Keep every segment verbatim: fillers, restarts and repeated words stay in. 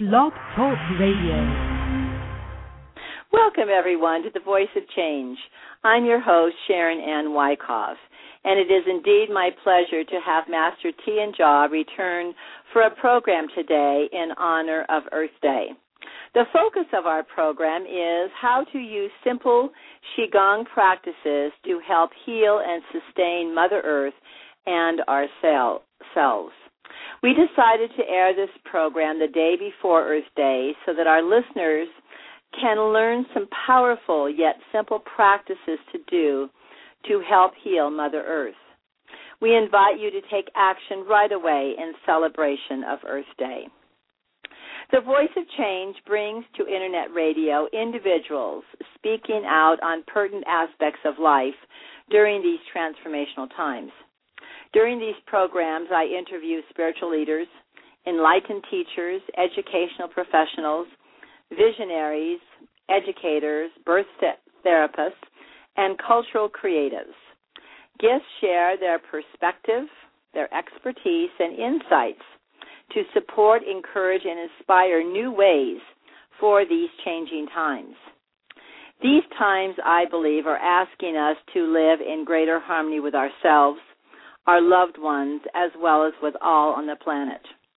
Blog Talk Radio. Welcome, everyone, to The Voice of Change. I'm your host, Sharon Ann Wyckoff, and it is indeed my pleasure to have Master Tian Jia return for a program today in honor of Earth Day. The focus of our program is how to use simple Qigong practices to help heal and sustain Mother Earth and ourselves. We decided to air this program the day before Earth Day so that our listeners can learn some powerful yet simple practices to do to help heal Mother Earth. We invite you to take action right away in celebration of Earth Day. The Voice of Change brings to Internet radio individuals speaking out on pertinent aspects of life during these transformational times. During these programs, I interview spiritual leaders, enlightened teachers, educational professionals, visionaries, educators, birth therapists, and cultural creatives. Guests share their perspective, their expertise, and insights to support, encourage, and inspire new ways for these changing times. These times, I believe, are asking us to live in greater harmony with ourselves, our loved ones, as well as with all on the planet.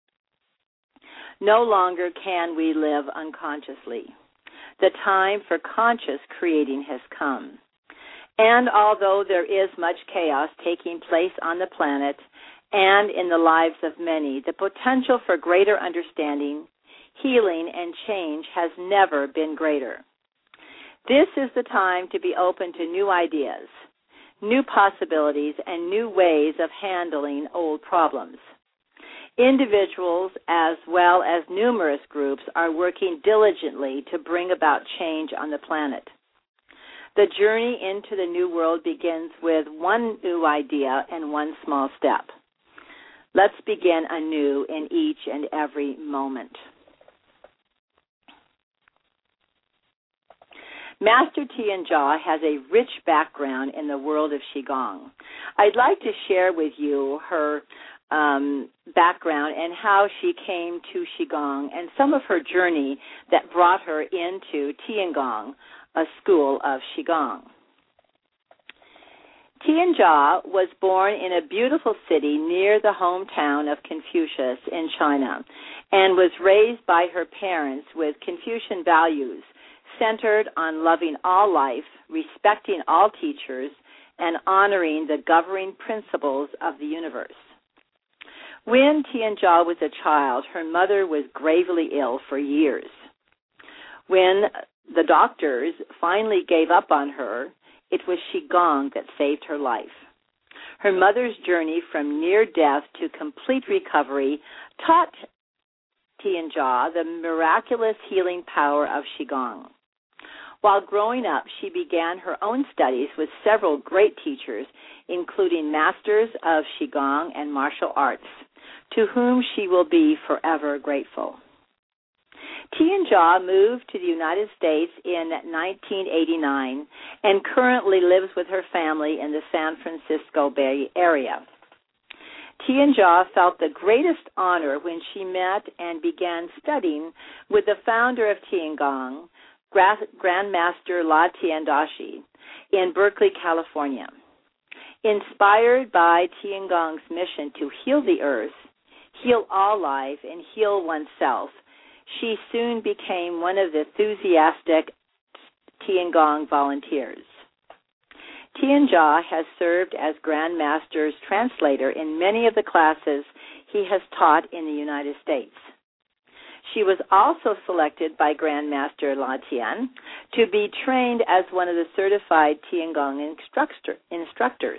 No longer can we live unconsciously. The time for conscious creating has come. And although there is much chaos taking place on the planet and in the lives of many, the potential for greater understanding, healing, and change has never been greater. This is the time to be open to new ideas, new possibilities, and new ways of handling old problems. Individuals as well as numerous groups are working diligently to bring about change on the planet. The journey into the new world begins with one new idea and one small step. Let's begin anew in each and every moment. Master Tian Jia has a rich background in the world of Qigong. I'd like to share with you her um, background and how she came to Qigong and some of her journey that brought her into Tiangong, a school of Qigong. Tian Jia was born in a beautiful city near the hometown of Confucius in China and was raised by her parents with Confucian values centered on loving all life, respecting all teachers, and honoring the governing principles of the universe. When Tian Jia was a child, her mother was gravely ill for years. When the doctors finally gave up on her, it was Qigong that saved her life. Her mother's journey from near death to complete recovery taught Tian Jia the miraculous healing power of Qigong. While growing up, she began her own studies with several great teachers, including masters of Qigong and martial arts, to whom she will be forever grateful. Tian Jia moved to the United States in nineteen eighty-nine and currently lives with her family in the San Francisco Bay Area. Tian Jia felt the greatest honor when she met and began studying with the founder of Tiangong, Grandmaster La Tian Dashi, in Berkeley, California. Inspired by Tiangong's mission to heal the earth, heal all life, and heal oneself, she soon became one of the enthusiastic Tiangong volunteers. Tian Jia has served as Grandmaster's translator in many of the classes he has taught in the United States. She was also selected by Grandmaster La Tian to be trained as one of the certified Tiangong instructor, instructors.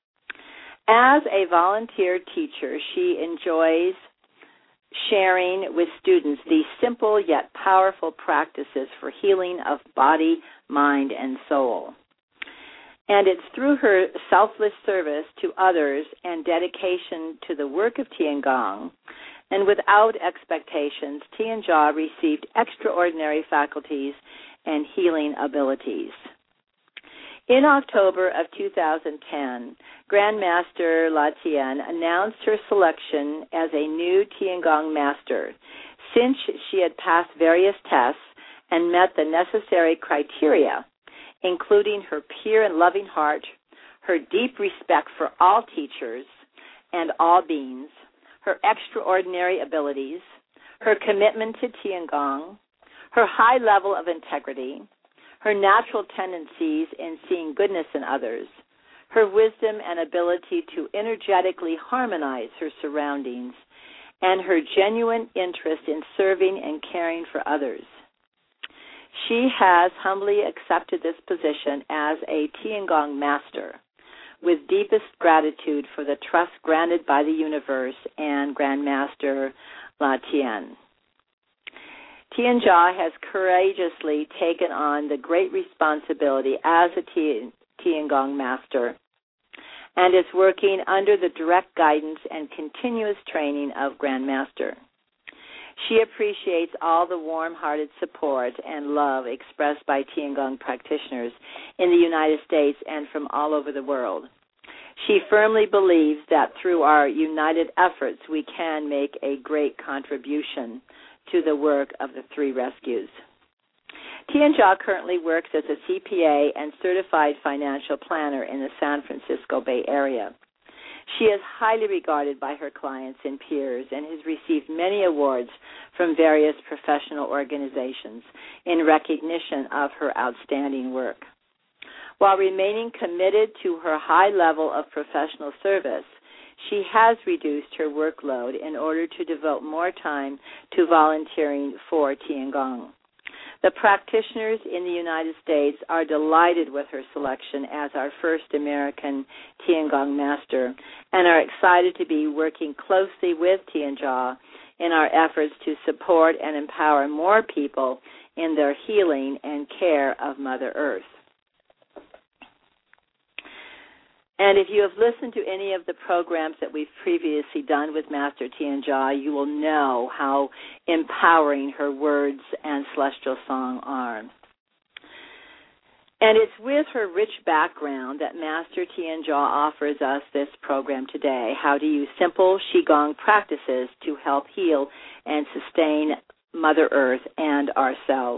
As a volunteer teacher, she enjoys sharing with students these simple yet powerful practices for healing of body, mind, and soul. And it's through her selfless service to others and dedication to the work of Tiangong, and without expectations, Tian Jia received extraordinary faculties and healing abilities. In October of two thousand ten, Grandmaster La Tian announced her selection as a new Tiangong master, Since she had passed various tests and met the necessary criteria, including her pure and loving heart, her deep respect for all teachers and all beings, her extraordinary abilities, her commitment to Tiangong, her high level of integrity, her natural tendencies in seeing goodness in others, her wisdom and ability to energetically harmonize her surroundings, and her genuine interest in serving and caring for others. She has humbly accepted this position as a Tiangong master, with deepest gratitude for the trust granted by the universe and Grand Master La Tian. Tianjia has courageously taken on the great responsibility as a Tiangong master and is working under the direct guidance and continuous training of Grand Master. She appreciates all the warm-hearted support and love expressed by Tiangong practitioners in the United States and from all over the world. She firmly believes that through our united efforts, we can make a great contribution to the work of the three rescues. Tianjia currently works as a C P A and certified financial planner in the San Francisco Bay Area. She is highly regarded by her clients and peers and has received many awards from various professional organizations in recognition of her outstanding work. While remaining committed to her high level of professional service, she has reduced her workload in order to devote more time to volunteering for Tiangong. The practitioners in the United States are delighted with her selection as our first American Tiangong master and are excited to be working closely with Tianjia in our efforts to support and empower more people in their healing and care of Mother Earth. And if you have listened to any of the programs that we've previously done with Master Tianjia, you will know how empowering her words and celestial song are. And it's with her rich background that Master Tianjia offers us this program today, how to use simple Qigong practices to help heal and sustain Mother Earth and ourselves.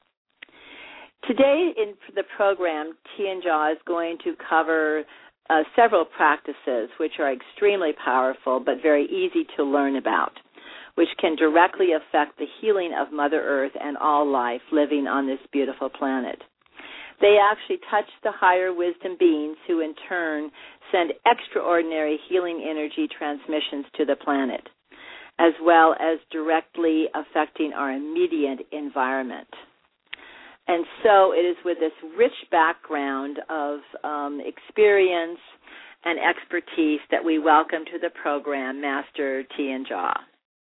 Today in the program, Tianjia is going to cover Uh, several practices which are extremely powerful but very easy to learn about, which can directly affect the healing of Mother Earth and all life living on this beautiful planet. They actually touch the higher wisdom beings who in turn send extraordinary healing energy transmissions to the planet, as well as directly affecting our immediate environment. And so it is with this rich background of um, experience and expertise that we welcome to the program Master Tianjia.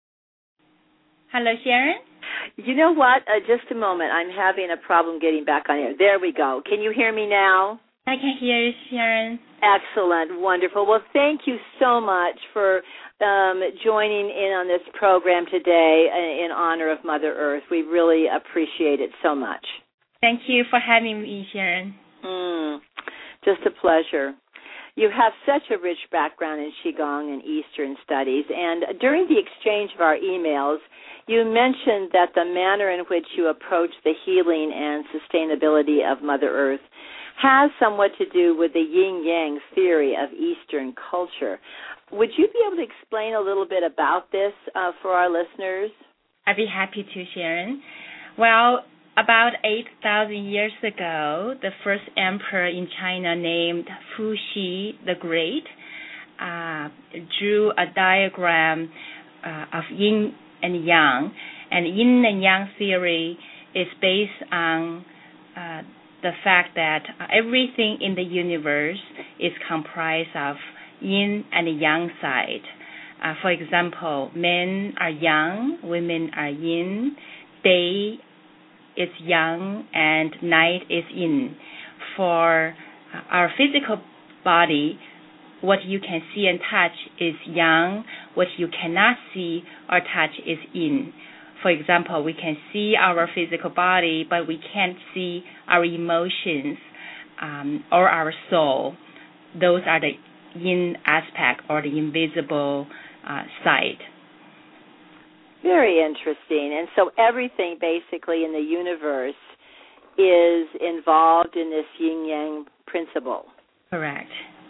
Hello, Sharon. You know what? Uh, just a moment. I'm having a problem getting back on air. There we go. Can you hear me now? I can hear you, Sharon. Excellent. Wonderful. Well, thank you so much for um, joining in on this program today in honor of Mother Earth. We really appreciate it so much. Thank you for having me, Sharon. Mm, just a pleasure. You have such a rich background in Qigong and Eastern studies, and during the exchange of our emails, you mentioned that the manner in which you approach the healing and sustainability of Mother Earth has somewhat to do with the yin-yang theory of Eastern culture. Would you be able to explain a little bit about this uh, for our listeners? I'd be happy to, Sharon. Well, about eight thousand years ago, the first emperor in China named Fuxi the Great uh, drew a diagram uh, of yin and yang. And yin and yang theory is based on uh, the fact that everything in the universe is comprised of yin and yang side. Uh, for example, men are yang, women are yin, day is yang, and night is yin. For our physical body, what you can see and touch is yang. What you cannot see or touch is yin. For example, we can see our physical body, but we can't see our emotions um, or our soul. Those are the yin aspect or the invisible uh, side. Very interesting. And so everything basically in the universe is involved in this yin-yang principle. Correct.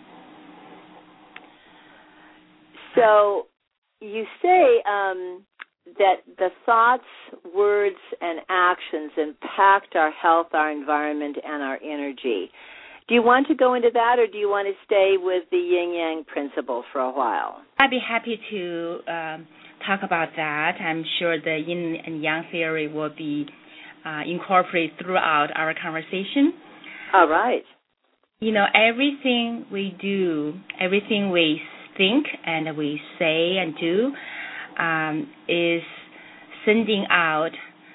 So you say um, that the thoughts, words, and actions impact our health, our environment, and our energy. Do you want to go into that, or do you want to stay with the yin-yang principle for a while? I'd be happy to um, talk about that. I'm sure the yin and yang theory will be uh, incorporated throughout our conversation. All right. You know, everything we do, everything we think and we say and do um, is sending out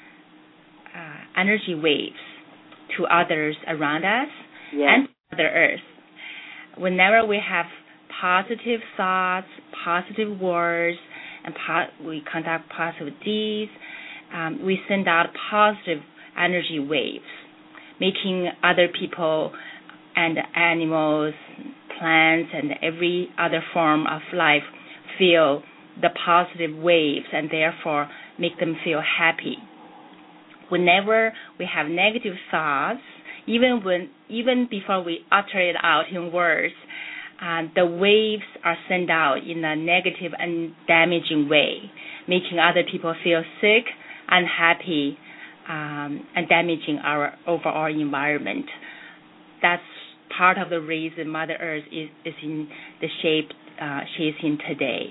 uh, energy waves to others around us yes. and to Mother Earth. Whenever we have positive thoughts, positive words, and po- we conduct positive deeds, um, we send out positive energy waves, making other people and animals, plants, and every other form of life feel the positive waves and therefore make them feel happy. Whenever we have negative thoughts, even when even before we utter it out in words, uh, the waves are sent out in a negative and damaging way, making other people feel sick, unhappy, um, and damaging our overall environment. That's part of the reason Mother Earth is, is in the shape uh, she is in today.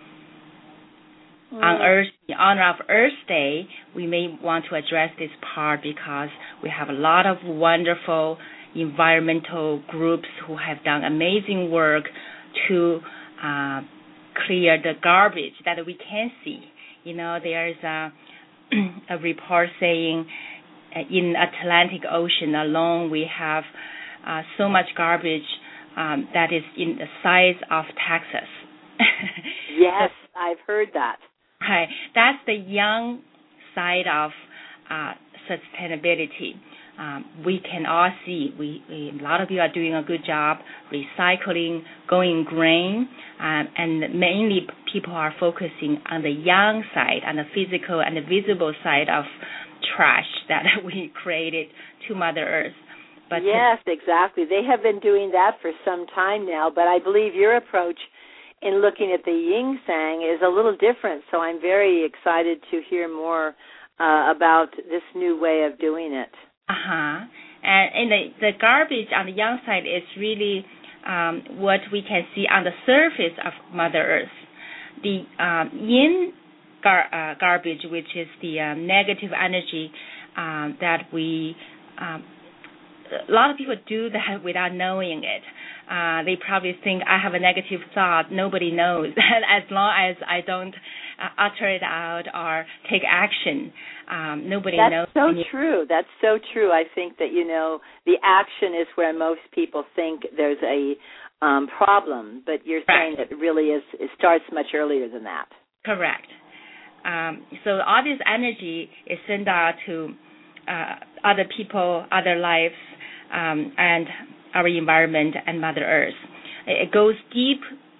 Mm. On Earth, in honor of Earth Day, we may want to address this part because we have a lot of wonderful environmental groups who have done amazing work to uh, clear the garbage that we can see. You know, there is a, a report saying uh, in Atlantic Ocean alone we have Uh, so much garbage um, that is in the size of Texas. Yes, I've heard that. Right. That's the young side of uh, sustainability. Um, we can all see, we, we, a lot of you are doing a good job recycling, going green, um, and mainly people are focusing on the young side, on the physical and the visible side of trash that we created to Mother Earth. But yes, exactly. They have been doing that for some time now, but I believe your approach in looking at the yin-yang is a little different, so I'm very excited to hear more uh, about this new way of doing it. Uh-huh. And, and the, the garbage on the yang side is really um, what we can see on the surface of Mother Earth. The um, yin gar- uh, garbage, which is the um, negative energy um, that we um, a lot of people do that without knowing it. Uh, they probably think I have a negative thought. Nobody knows. As long as I don't uh, utter it out or take action, um, nobody That's knows. That's so true. That's so true. I think that, you know, the action is where most people think there's a um, problem, but you're saying Correct. it really is. It starts much earlier than that. Correct. Um, so all this energy is sent out to uh, other people, other lives, Um, and our environment and Mother Earth. It goes deep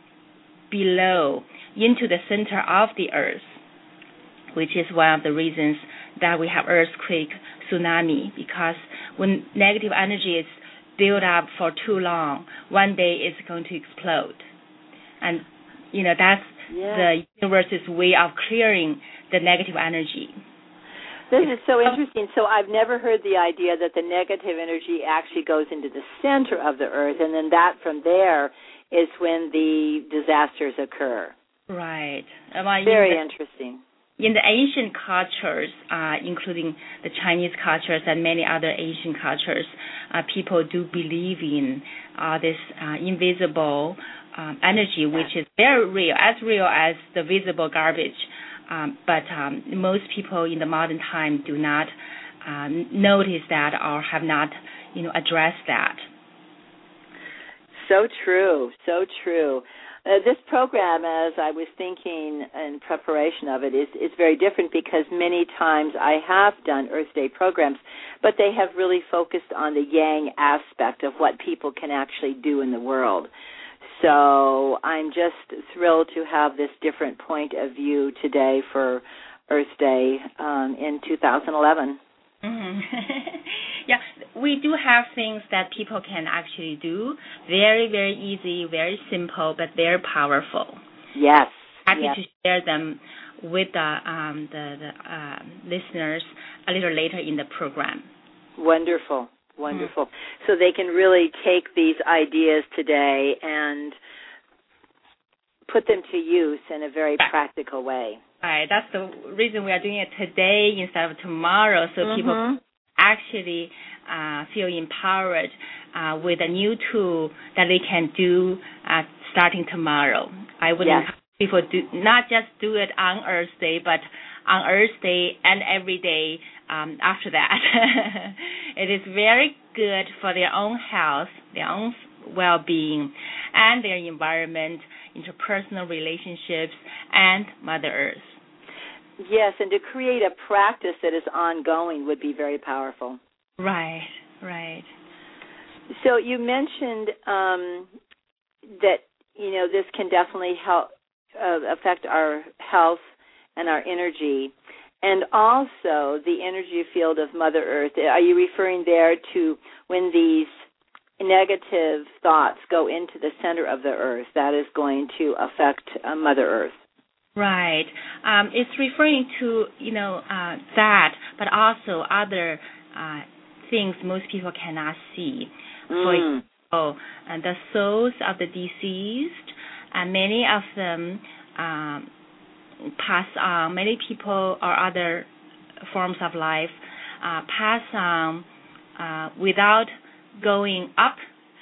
below into the center of the Earth, which is one of the reasons that we have earthquake, tsunami, because when negative energy is built up for too long, one day it's going to explode. And, you know, that's yeah. the universe's way of clearing the negative energy. This is so interesting. So I've never heard the idea that the negative energy actually goes into the center of the Earth, and then that from there is when the disasters occur. Right. Well, Very in the, interesting. In the ancient cultures, uh, including the Chinese cultures and many other Asian cultures, uh, people do believe in uh, this uh, invisible um, energy, which is very real, as real as the visible garbage. Um, but um, most people in the modern time do not uh, notice that or have not, you know, addressed that. So true, so true. Uh, this program, as I was thinking in preparation of it, is, is very different because many times I have done Earth Day programs, but they have really focused on the yang aspect of what people can actually do in the world. So I'm just thrilled to have this different point of view today for Earth Day um, in two thousand eleven. Mm-hmm. Yeah, we do have things that people can actually do. Very, very easy, very simple, but very powerful. Yes. Happy yes. to share them with the, um, the, the uh, listeners a little later in the program. Wonderful, wonderful. Mm-hmm. So they can really take these ideas today and put them to use in a very right. practical way. Right. That's the reason we are doing it today instead of tomorrow, so mm-hmm. people actually uh, feel empowered uh, with a new tool that they can do uh, starting tomorrow. I would yes. encourage people do not just do it on Earth Day, but on Earth Day and every day um, after that. It is very good for their own health, their own well-being, and their environment, interpersonal relationships, and Mother Earth. Yes, and to create a practice that is ongoing would be very powerful. Right, right. So you mentioned um, that, you know, this can definitely help uh, affect our health and our energy, and also the energy field of Mother Earth. Are you referring there to when these negative thoughts go into the center of the Earth, that is going to affect uh, Mother Earth? Right. Um, it's referring to, you know, uh, that, but also other uh, things most people cannot see. Mm. For example, uh, the souls of the deceased, and many of them um, pass on. Many people or other forms of life uh, pass on uh, without going up,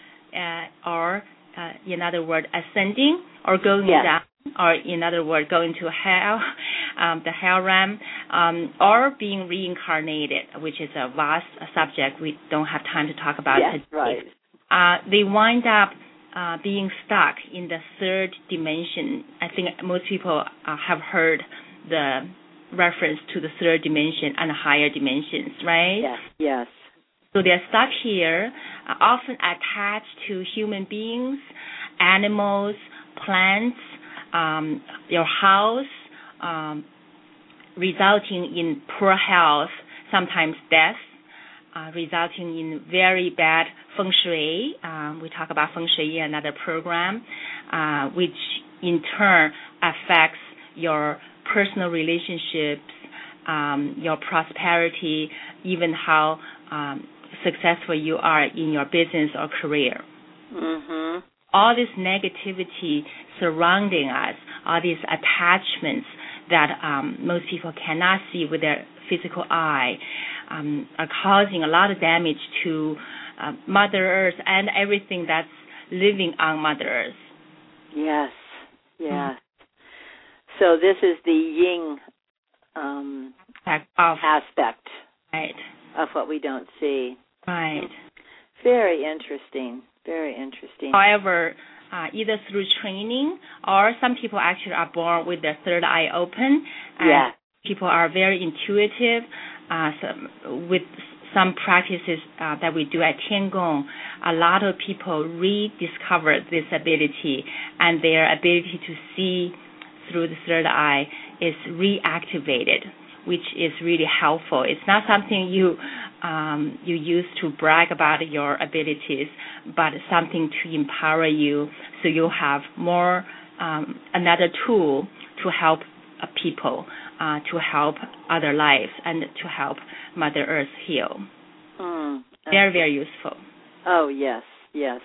uh, or, uh, in other words, ascending, or going yes. down. Or in other words, going to hell, um, the hell realm, um, or being reincarnated, which is a vast subject we don't have time to talk about yes, today. Right. Uh, they wind up uh, being stuck in the third dimension. I think most people uh, have heard the reference to the third dimension and higher dimensions, right? Yes, yes. So they're stuck here, uh, often attached to human beings, animals, plants, Um, your house, um, resulting in poor health, sometimes death, uh, resulting in very bad feng shui. Um, we talk about feng shui in another program, uh, which in turn affects your personal relationships, um, your prosperity, even how um, successful you are in your business or career. Mm-hmm. All this negativity surrounding us, all these attachments that um, most people cannot see with their physical eye, um, are causing a lot of damage to uh, Mother Earth and everything that's living on Mother Earth. Yes, yes. Mm-hmm. So this is the yin um, of, aspect right. of what we don't see. Right. Very interesting. Very interesting. However, uh, either through training or some people actually are born with their third eye open. And yeah. people are very intuitive. Uh, so with some practices uh, that we do at Tiangong, a lot of people rediscover this ability, and their ability to see through the third eye is reactivated, which is really helpful. It's not something you um, you use to brag about your abilities, but something to empower you so you have more, um, another tool to help uh, people, uh, to help other lives, and to help Mother Earth heal. Mm, very, very useful. Oh, yes, yes.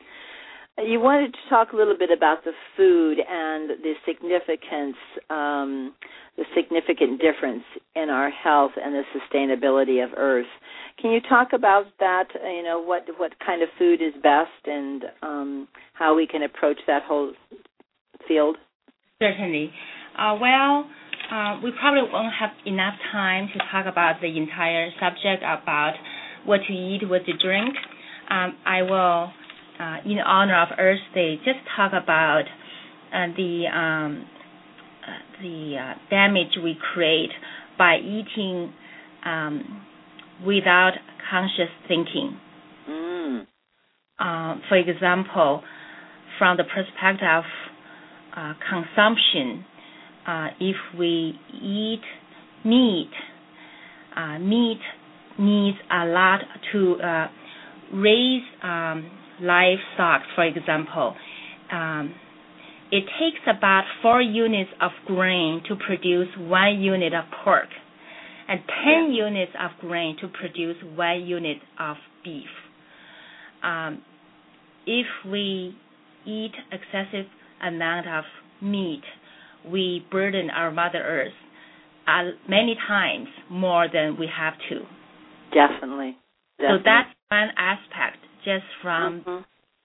You wanted to talk a little bit about the food and the significance, um, the significant difference in our health and the sustainability of Earth. Can you talk about that? You know, what what kind of food is best, and um, how we can approach that whole field? Certainly. Uh, well, uh, we probably won't have enough time to talk about the entire subject about what to eat, what to drink. Um, I will. Uh, in honor of Earth Day, just talk about uh, the um, uh, the uh, damage we create by eating um, without conscious thinking. Mm. Uh, for example, from the perspective of uh, consumption, uh, if we eat meat, uh, meat needs a lot to uh, raise um, livestock, for example. Um, it takes about four units of grain to produce one unit of pork, and ten yeah. units of grain to produce one unit of beef. Um, if we eat excessive amount of meat, we burden our Mother Earth uh, many times more than we have to. Definitely. Definitely. So that's one aspect, just from mm-hmm.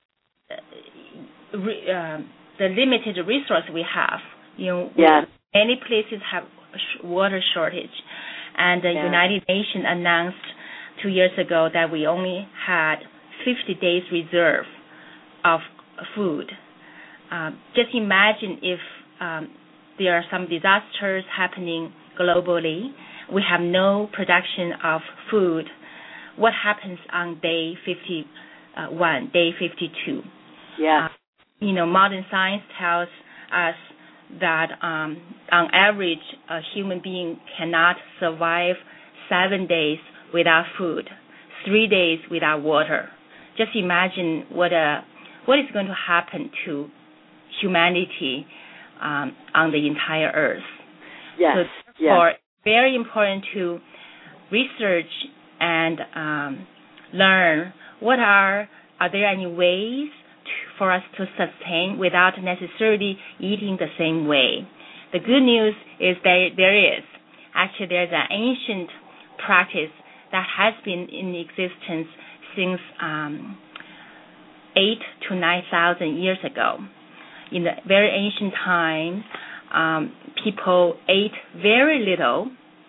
uh, re, uh, the limited resource we have. You know, yes. many places have sh- water shortage, and the yes. United Nations announced two years ago that we only had fifty days reserve of food. Um, just imagine if um, there are some disasters happening globally, we have no production of food. What happens on day fifty-one, day fifty-two? Yeah. Uh, you know, modern science tells us that um, on average, a human being cannot survive seven days without food, three days without water. Just imagine what a what is going to happen to humanity um, on the entire Earth. Yes. So therefore, yes. it's very important to research and um, learn what are are there any ways to, for us to sustain without necessarily eating the same way. The good news is that there is. Actually, there's an ancient practice that has been in existence since um, eight to nine thousand years ago. In the very ancient time, um, people ate very little.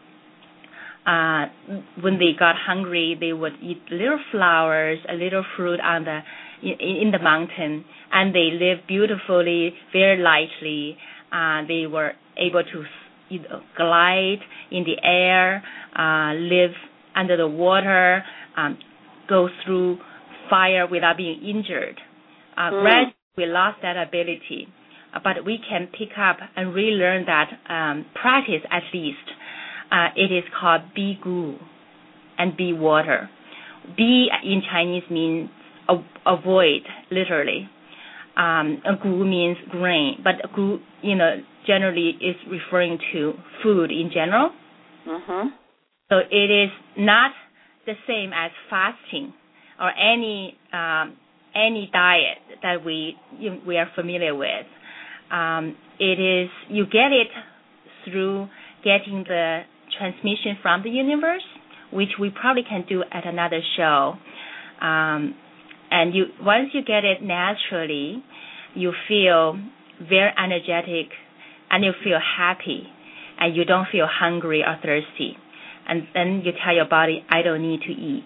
Uh, when they got hungry, they would eat little flowers, a little fruit on the in, in the mountain, and they lived beautifully, very lightly. Uh, they were able to you know, glide in the air, uh, live under the water, um, go through fire without being injured. Uh, mm. Gradually, we lost that ability, uh, but we can pick up and relearn that um, practice at least. Uh, it is called Bi Gu and Bi water. Bi in Chinese means avoid, literally. Um, Gu means grain, but Gu, you know, generally is referring to food in general. Mm-hmm. So it is not the same as fasting or any um, any diet that we you, we are familiar with. Um, it is you get it through getting the transmission from the universe, which we probably can do at another show. Um, and you once you get it naturally, you feel very energetic, and you feel happy, and you don't feel hungry or thirsty. And then you tell your body, I don't need to eat.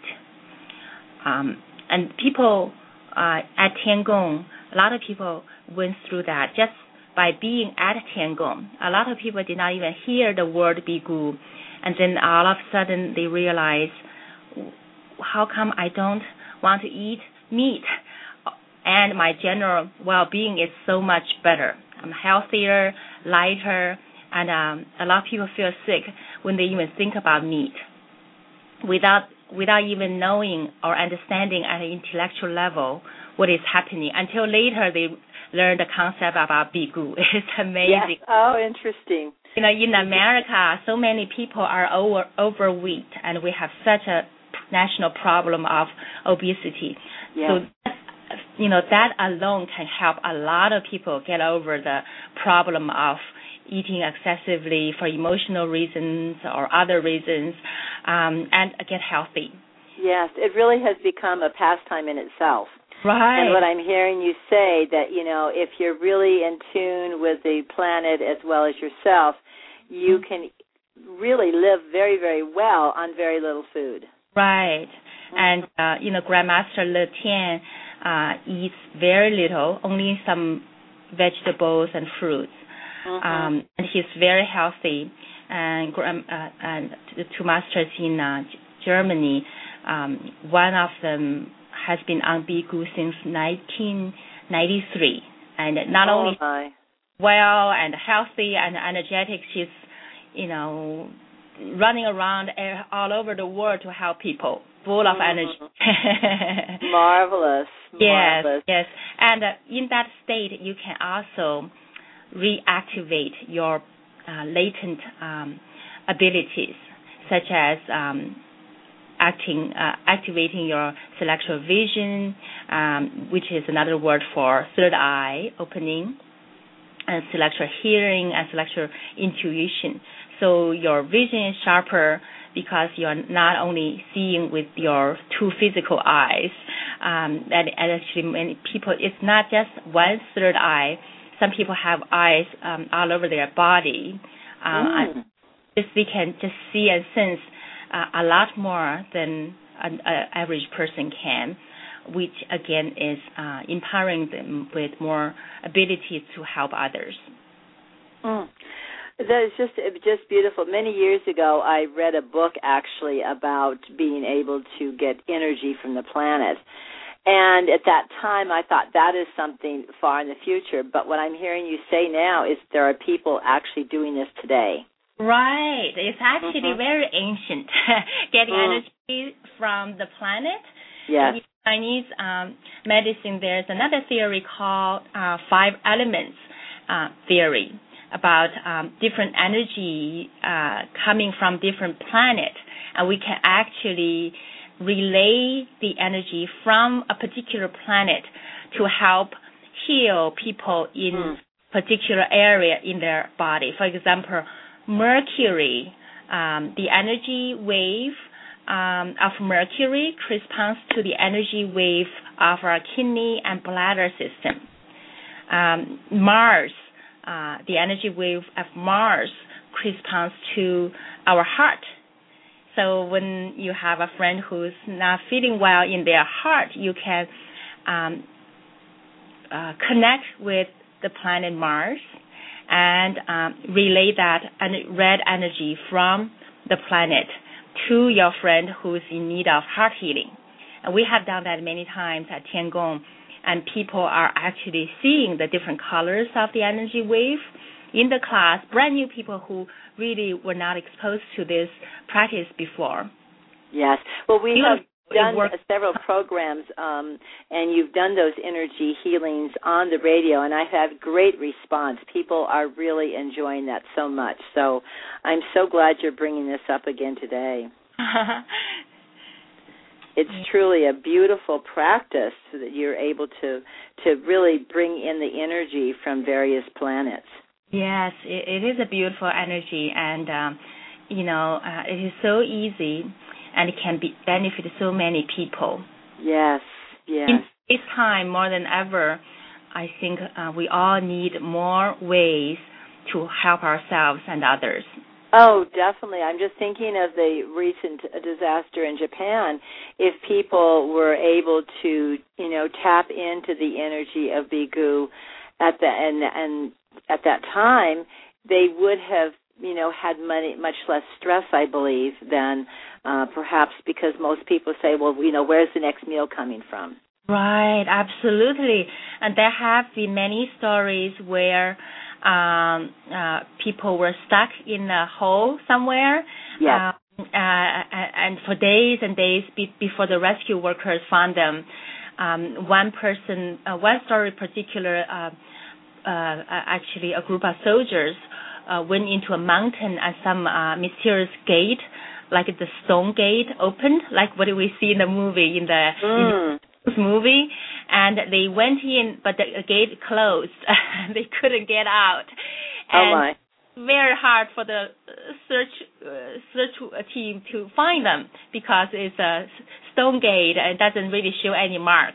Um, and people uh, at Tiangong, a lot of people went through that just by being at Tiangong. A lot of people did not even hear the word Bi Gu. And then all of a sudden they realize, how come I don't want to eat meat? And my general well-being is so much better. I'm healthier, lighter, and um, a lot of people feel sick when they even think about meat without without even knowing or understanding at an intellectual level what is happening. Until later they learn the concept about Bi Gu. It's amazing. Yes. Oh, interesting. You know, in America, so many people are over overweight, and we have such a national problem of obesity. Yes. So, you know, that alone can help a lot of people get over the problem of eating excessively for emotional reasons or other reasons, um, and get healthy. Yes, it really has become a pastime in itself. Right. And what I'm hearing you say, that, you know, if you're really in tune with the planet as well as yourself, you mm-hmm. can really live very, very well on very little food. Right. Mm-hmm. And, uh, you know, Grandmaster Le Tian uh, eats very little, only some vegetables and fruits. Mm-hmm. Um, and he's very healthy. And, uh, and the two masters in uh, Germany, um, one of them has been on Bi Gu since nineteen ninety-three. And not oh only my. well and healthy and energetic, she's, you know, running around all over the world to help people, full of mm-hmm. energy. Marvelous. Yes, Marvelous. yes. And uh, in that state, you can also reactivate your uh, latent um, abilities, such as um, acting, uh, activating your celestial vision, um, which is another word for third eye opening, and celestial hearing and celestial intuition. So your vision is sharper because you're not only seeing with your two physical eyes. Um, and, and actually, many people, it's not just one third eye. Some people have eyes um, all over their body. Uh, mm. and just they can just see and sense uh, a lot more than an average person can, which again is uh, empowering them with more abilities to help others. Mm. That is just just beautiful. Many years ago, I read a book actually about being able to get energy from the planet. And at that time, I thought that is something far in the future. But what I'm hearing you say now is there are people actually doing this today. Right. It's actually mm-hmm. very ancient, getting mm. energy from the planet. Yes. In Chinese um, medicine, there's another theory called uh, five elements uh, theory, about um, different energy uh, coming from different planets, and we can actually relay the energy from a particular planet to help heal people in mm. particular area in their body. For example, Mercury, um, the energy wave um, of Mercury corresponds to the energy wave of our kidney and bladder system. Um, Mars, Uh, the energy wave of Mars corresponds to our heart. So when you have a friend who's not feeling well in their heart, you can um, uh, connect with the planet Mars and um, relay that red energy from the planet to your friend who's in need of heart healing. And we have done that many times at Tiangong. And people are actually seeing the different colors of the energy wave in the class, brand new people who really were not exposed to this practice before. Yes. Well, we have done work- several programs, um, and you've done those energy healings on the radio, and I've had great response. People are really enjoying that so much. So I'm so glad you're bringing this up again today. It's truly a beautiful practice so that you're able to to really bring in the energy from various planets. Yes, it, it is a beautiful energy, and um, you know, uh, it is so easy, and it can be benefit so many people. Yes, yes. In this time, more than ever, I think uh, we all need more ways to help ourselves and others. Oh, definitely. I'm just thinking of the recent disaster in Japan. If people were able to, you know, tap into the energy of Bigu at the and and at that time, they would have, you know, had money, much less stress, I believe, than uh, perhaps because most people say, well, you know, where's the next meal coming from? Right, absolutely. And there have been many stories where Um, uh, people were stuck in a hole somewhere, yes. uh, uh, and for days and days be- before the rescue workers found them. Um, one person, uh, one story particular, uh, uh, actually a group of soldiers uh, went into a mountain and some uh, mysterious gate, like the stone gate, opened, like what we see in the movie, in the, mm. in the movie. And they went in, but the gate closed. They couldn't get out. And oh my! Very hard for the search uh, search team to find them because it's a stone gate and it doesn't really show any mark.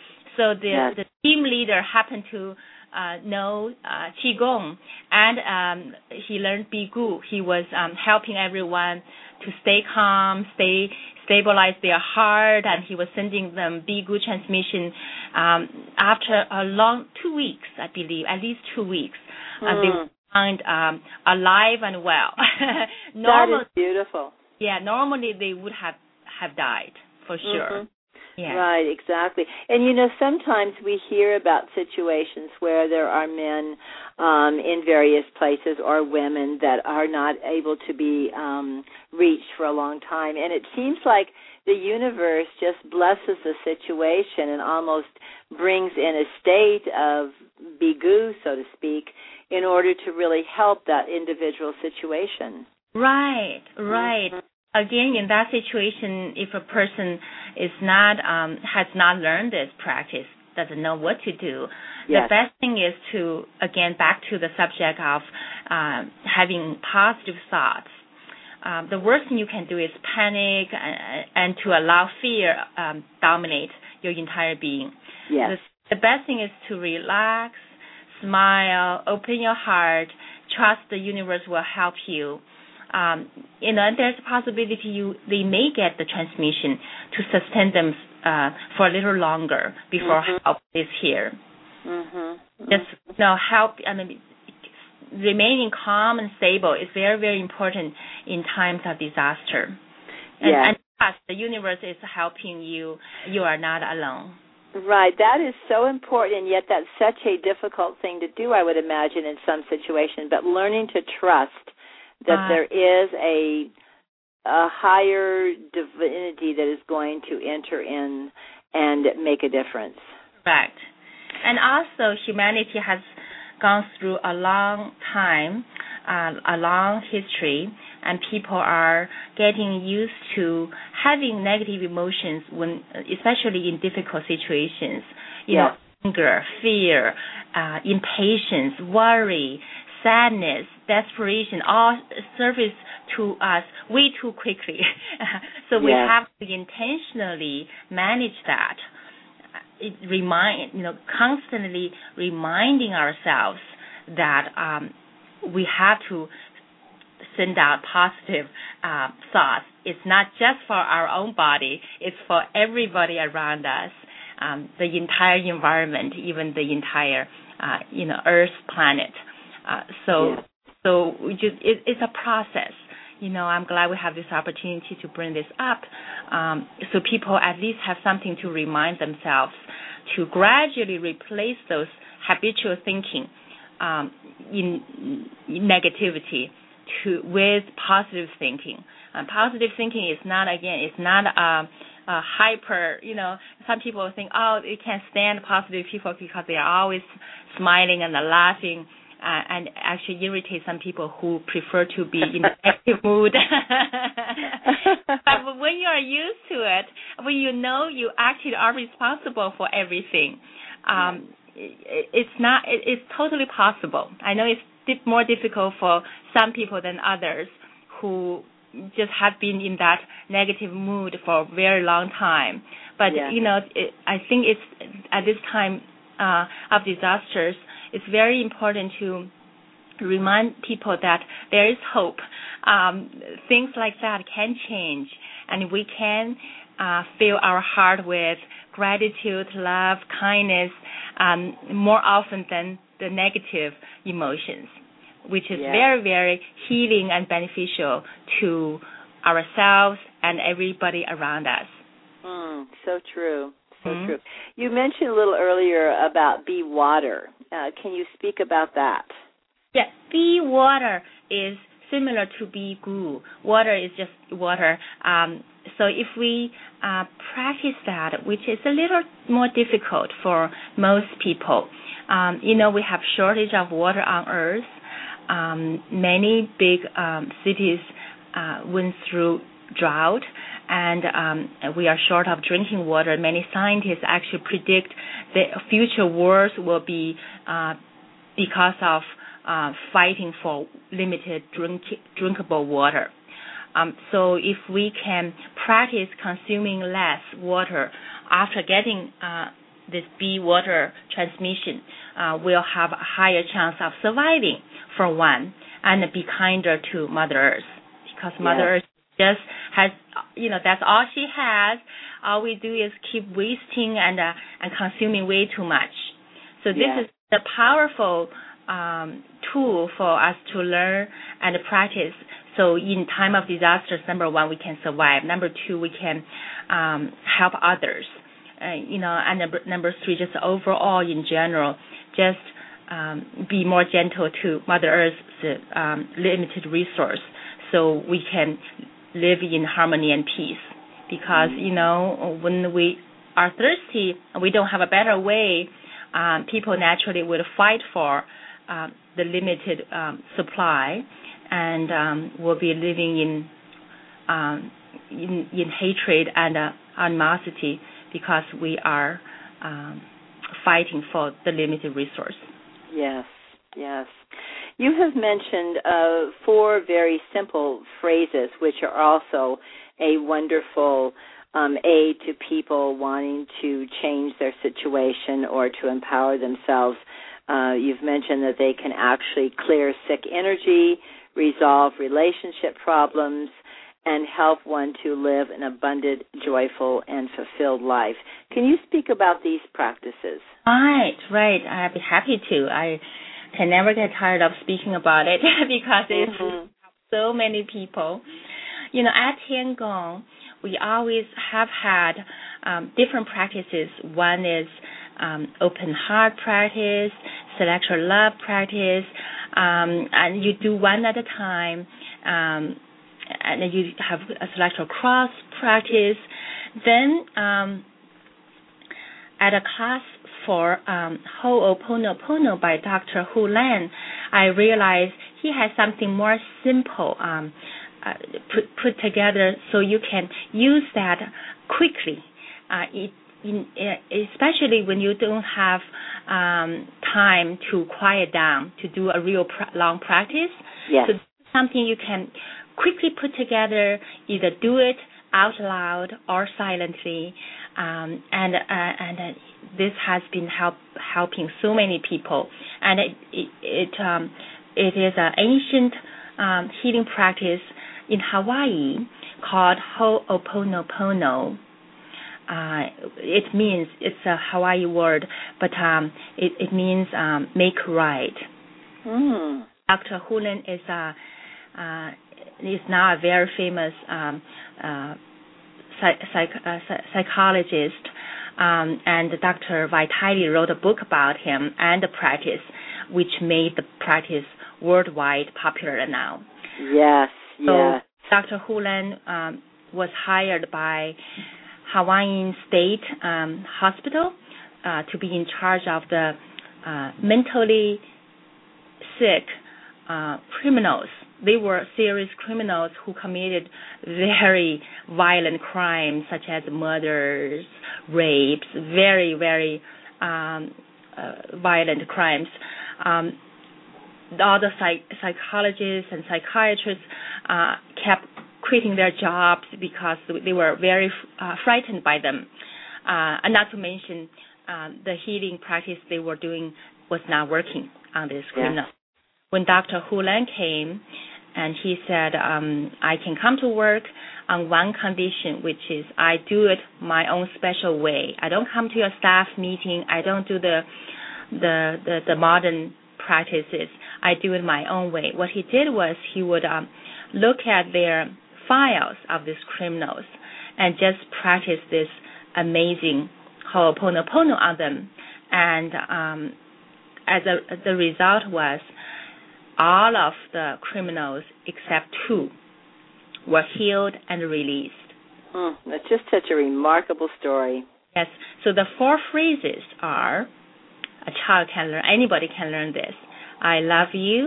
So the, yes. the team leader happened to uh, know uh, Qigong, and um, he learned Bigu. He was um, helping everyone to stay calm, stay stabilize their heart, and he was sending them Bigu transmission um, after a long two weeks, I believe, at least two weeks. Mm. Uh, they were found um, alive and well. Normal, that is beautiful. Yeah, normally they would have, have died for sure. Mm-hmm. Yeah. Right, exactly. And, you know, sometimes we hear about situations where there are men um, in various places or women that are not able to be um, reached for a long time. And it seems like the universe just blesses the situation and almost brings in a state of bigu, so to speak, in order to really help that individual situation. Right, right. Mm-hmm. Again, in that situation, if a person is not um, has not learned this practice, doesn't know what to do, Yes. the best thing is to, again, back to the subject of uh, having positive thoughts. Um, the worst thing you can do is panic and, and to allow fear um, dominate your entire being. Yes. The, the best thing is to relax, smile, open your heart, trust the universe will help you. Um, you know, and there's a possibility you they may get the transmission to sustain them uh, for a little longer before mm-hmm. help is here. Mm-hmm. Just you know, help. I mean, remaining calm and stable is very, very important in times of disaster. And, yes. and trust the universe is helping you. You are not alone. Right. That is so important, and yet that's such a difficult thing to do, I would imagine, in some situations. But learning to trust that Uh, there is a a higher divinity that is going to enter in and make a difference. Correct. And also, humanity has gone through a long time, uh, a long history, and people are getting used to having negative emotions when, especially in difficult situations. You yes. know, anger, fear, uh, impatience, worry, sadness, desperation, all surface to us way too quickly. So we yes. have to intentionally manage that. It remind you know constantly reminding ourselves that um, we have to send out positive uh, thoughts. It's not just for our own body; it's for everybody around us, um, the entire environment, even the entire uh, you know Earth planet. Uh, so, yeah. so we just it, it's a process. You know, I'm glad we have this opportunity to bring this up, um, so people at least have something to remind themselves to gradually replace those habitual thinking um, in, in negativity to with positive thinking. Uh, positive thinking is not again, it's not a, a hyper. You know, some people think, oh, they can't stand positive people because they are always smiling and laughing. Uh, and actually irritate some people who prefer to be in a negative mood. But when you are used to it, when you know you actually are responsible for everything, um, it, it's not. It, it's totally possible. I know it's dip, more difficult for some people than others who just have been in that negative mood for a very long time. But yeah. you know, it, I think it's at this time uh, of disasters. It's very important to remind people that there is hope. Um, things like that can change, and we can uh, fill our heart with gratitude, love, kindness um, more often than the negative emotions, which is yeah. very, very healing and beneficial to ourselves and everybody around us. Mm, so true. So mm-hmm. true. You mentioned a little earlier about be water. Uh, can you speak about that? Yeah, be water is similar to be gu. Water is just water. Um, so if we uh, practice that, which is a little more difficult for most people, um, you know, we have shortage of water on Earth. Um, many big um, cities uh, went through drought, and um, we are short of drinking water. Many scientists actually predict that future wars will be uh, because of uh, fighting for limited drink, drinkable water. Um, so if we can practice consuming less water after getting uh, this be water transmission, uh, we'll have a higher chance of surviving, for one, and be kinder to Mother Earth, because Mother yes. Earth just has, you know, that's all she has. All we do is keep wasting and uh, and consuming way too much. So this yes. is the powerful um, tool for us to learn and practice. So in time of disasters, number one, we can survive. Number two, we can um, help others. uh, you know, and number, number three, just overall in general, just um, be more gentle to Mother Earth's um, limited resource, so we can live in harmony and peace. Because, you know, when we are thirsty and we don't have a better way, um, people naturally will fight for uh, the limited um, supply, and um, will be living in um, in, in hatred and uh, animosity because we are um, fighting for the limited resource. Yes, yes. You have mentioned uh, four very simple phrases, which are also a wonderful um, aid to people wanting to change their situation or to empower themselves. Uh, you've mentioned that they can actually clear sick energy, resolve relationship problems, and help one to live an abundant, joyful, and fulfilled life. Can you speak about these practices? Right, right. I'd be happy to. I can never get tired of speaking about it because it's mm-hmm. so many people. You know, at Tiangong, we always have had um, different practices. One is um, open heart practice, selector love practice, um, and you do one at a time. Um, and you have a selector cross practice. Then um, at a class for um, Ho'oponopono by Doctor Hu Lan, I realized he has something more simple um, uh, put, put together so you can use that quickly, uh, it, in, especially when you don't have um, time to quiet down to do a real pr- long practice. Yes. So something you can quickly put together, either do it out loud or silently, um, and uh, and uh, this has been help, helping so many people. And it it it, um, it is an ancient um, healing practice in Hawaii called Ho'oponopono. Uh, it means, it's a Hawaii word, but um, it, it means um, make right. Mm. Doctor Hu Lan is a uh, is now a very famous um, uh, psych, psych, uh, psychologist, um, and Doctor Vitale wrote a book about him and the practice, which made the practice worldwide popular now. Yes, so yes. Doctor Hu Lan um, was hired by Hawaiian State um, Hospital uh, to be in charge of the uh, mentally sick uh, criminals. They were serious criminals who committed very violent crimes such as murders, rapes, very, very um, uh, violent crimes. Um, all the psych- psychologists and psychiatrists uh, kept quitting their jobs because they were very uh, frightened by them. Uh, and not to mention uh, the healing practice they were doing was not working on this criminal. Yeah. When Doctor Hu Lan came, and he said, um, I can come to work on one condition, which is I do it my own special way. I don't come to your staff meeting. I don't do the the the, the modern practices. I do it my own way. What he did was he would um, look at their files of these criminals and just practice this amazing Ho'oponopono on them. And um, as a, the result was all of the criminals except two were healed and released. Mm, that's just such a remarkable story. Yes. So the four phrases are, a child can learn, anybody can learn this. I love you.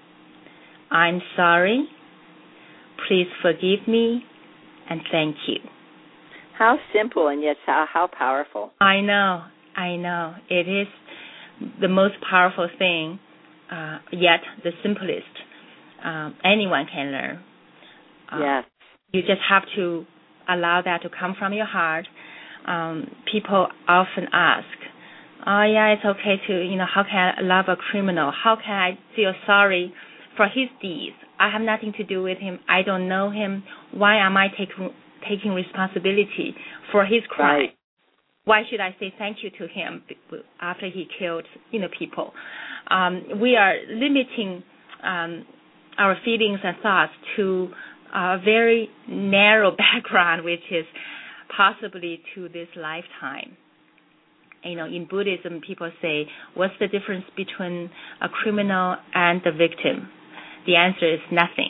I'm sorry. Please forgive me. And thank you. How simple and yet how, how powerful. I know. I know. It is the most powerful thing. Uh, yet the simplest. Um, anyone can learn. Uh, yes. You just have to allow that to come from your heart. Um, people often ask, oh, yeah, it's okay to, you know, how can I love a criminal? How can I feel sorry for his deeds? I have nothing to do with him. I don't know him. Why am I taking taking responsibility for his crime? Right. Why should I say thank you to him after he killed, you know, people? Um, we are limiting um, our feelings and thoughts to a very narrow background, which is possibly to this lifetime. You know, in Buddhism, people say, what's the difference between a criminal and the victim? The answer is nothing.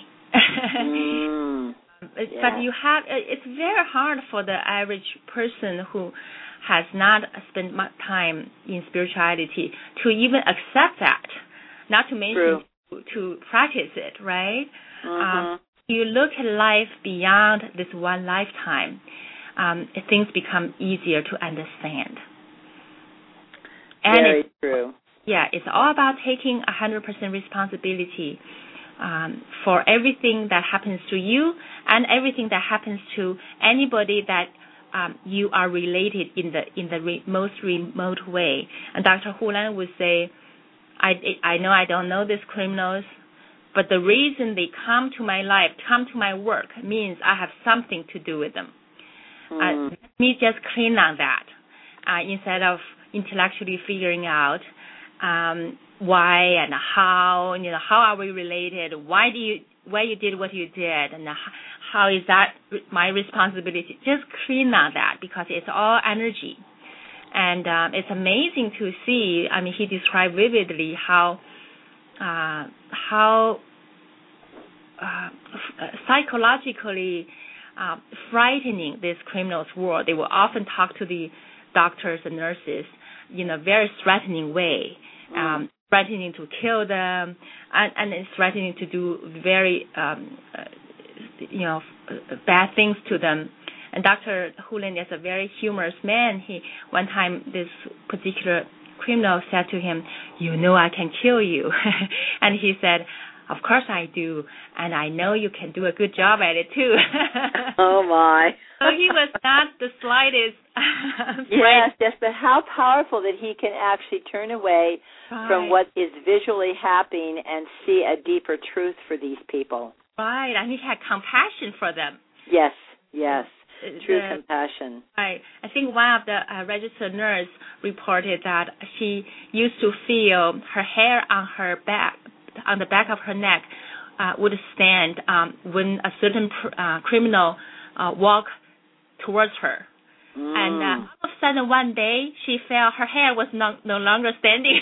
mm, but yeah. you have, it's very hard for the average person who has not spent much time in spirituality to even accept that, not to mention to, to practice it, right? Mm-hmm. Um, you look at life beyond this one lifetime, um, things become easier to understand. And Very it's, true. Yeah, it's all about taking one hundred percent responsibility um, for everything that happens to you and everything that happens to anybody that um, you are related in the in the re- most remote way. And Doctor Hulan would say, I, I know I don't know these criminals, but the reason they come to my life, come to my work, means I have something to do with them. Mm. Uh, let me just clean on that uh, instead of intellectually figuring out um, why and how, you know, how are we related? Why do you, why you did what you did, and how is that my responsibility? Just clean on that because it's all energy, and um, it's amazing to see. I mean, he described vividly how uh, how uh, psychologically uh, frightening this criminals were. They will often talk to the doctors and nurses in a very threatening way, um, threatening to kill them, and, and threatening to do very, um, uh, you know, bad things to them. And Doctor Hulan is a very humorous man. He one time this particular criminal said to him, "You know I can kill you," and he said, "Of course I do, and I know you can do a good job at it too." Oh my! So he was not the slightest. Yes, yes, but how powerful that he can actually turn away right. from what is visually happening and see a deeper truth for these people. Right, and he had compassion for them. Yes, yes, true the, compassion. Right. I think one of the uh, registered nurse reported that she used to feel her hair on her back, on the back of her neck, uh, would stand um, when a certain pr- uh, criminal uh, walked towards her. Mm. And uh, all of a sudden, one day, she felt her hair was no, no longer standing.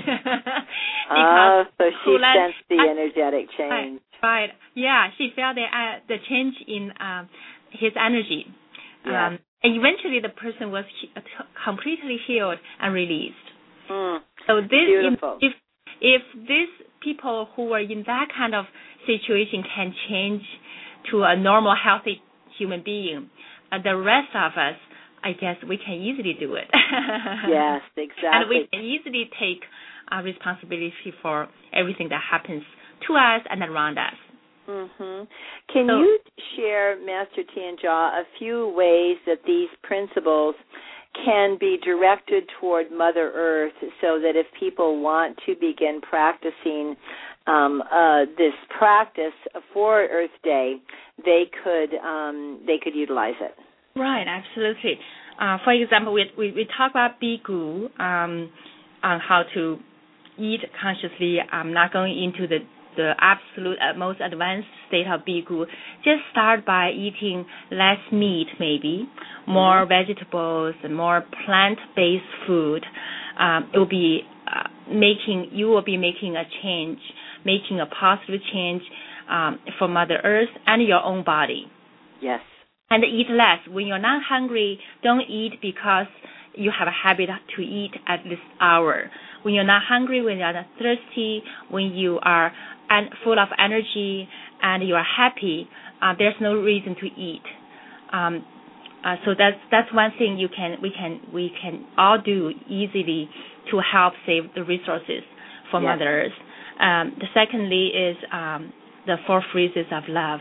Oh, uh, so she Hulan, sensed the I, energetic change. Right, right. Yeah, she felt the, uh, the change in um, his energy. Yeah. Um, and eventually, the person was he- completely healed and released. Mm. So this, Beautiful. if if these people who are in that kind of situation can change to a normal, healthy human being, uh, the rest of us, I guess, we can easily do it. Yes, exactly. And we can easily take uh, responsibility for everything that happens to us and around us. Mm-hmm. Can so, you share, Master Tianjia, a few ways that these principles can be directed toward Mother Earth so that if people want to begin practicing um, uh, this practice for Earth Day, they could um, they could utilize it? Right, absolutely. Uh, for example, we, we, we talk about Bigu, um, on how to eat consciously. I'm not going into the, the absolute uh, most advanced state of Bigu. Just start by eating less meat, maybe, more mm-hmm. vegetables, and more plant-based food. Um, it will be uh, making, you will be making a change, making a positive change um, for Mother Earth and your own body. Yes. And eat less. When you're not hungry, don't eat because you have a habit to eat at this hour. When you're not hungry, when you're not thirsty, when you are and full of energy and you are happy, uh, there's no reason to eat. Um, uh, so that's that's one thing you can we can we can all do easily to help save the resources for yes. Mother Earth. Um, the secondly is um, the four phrases of love.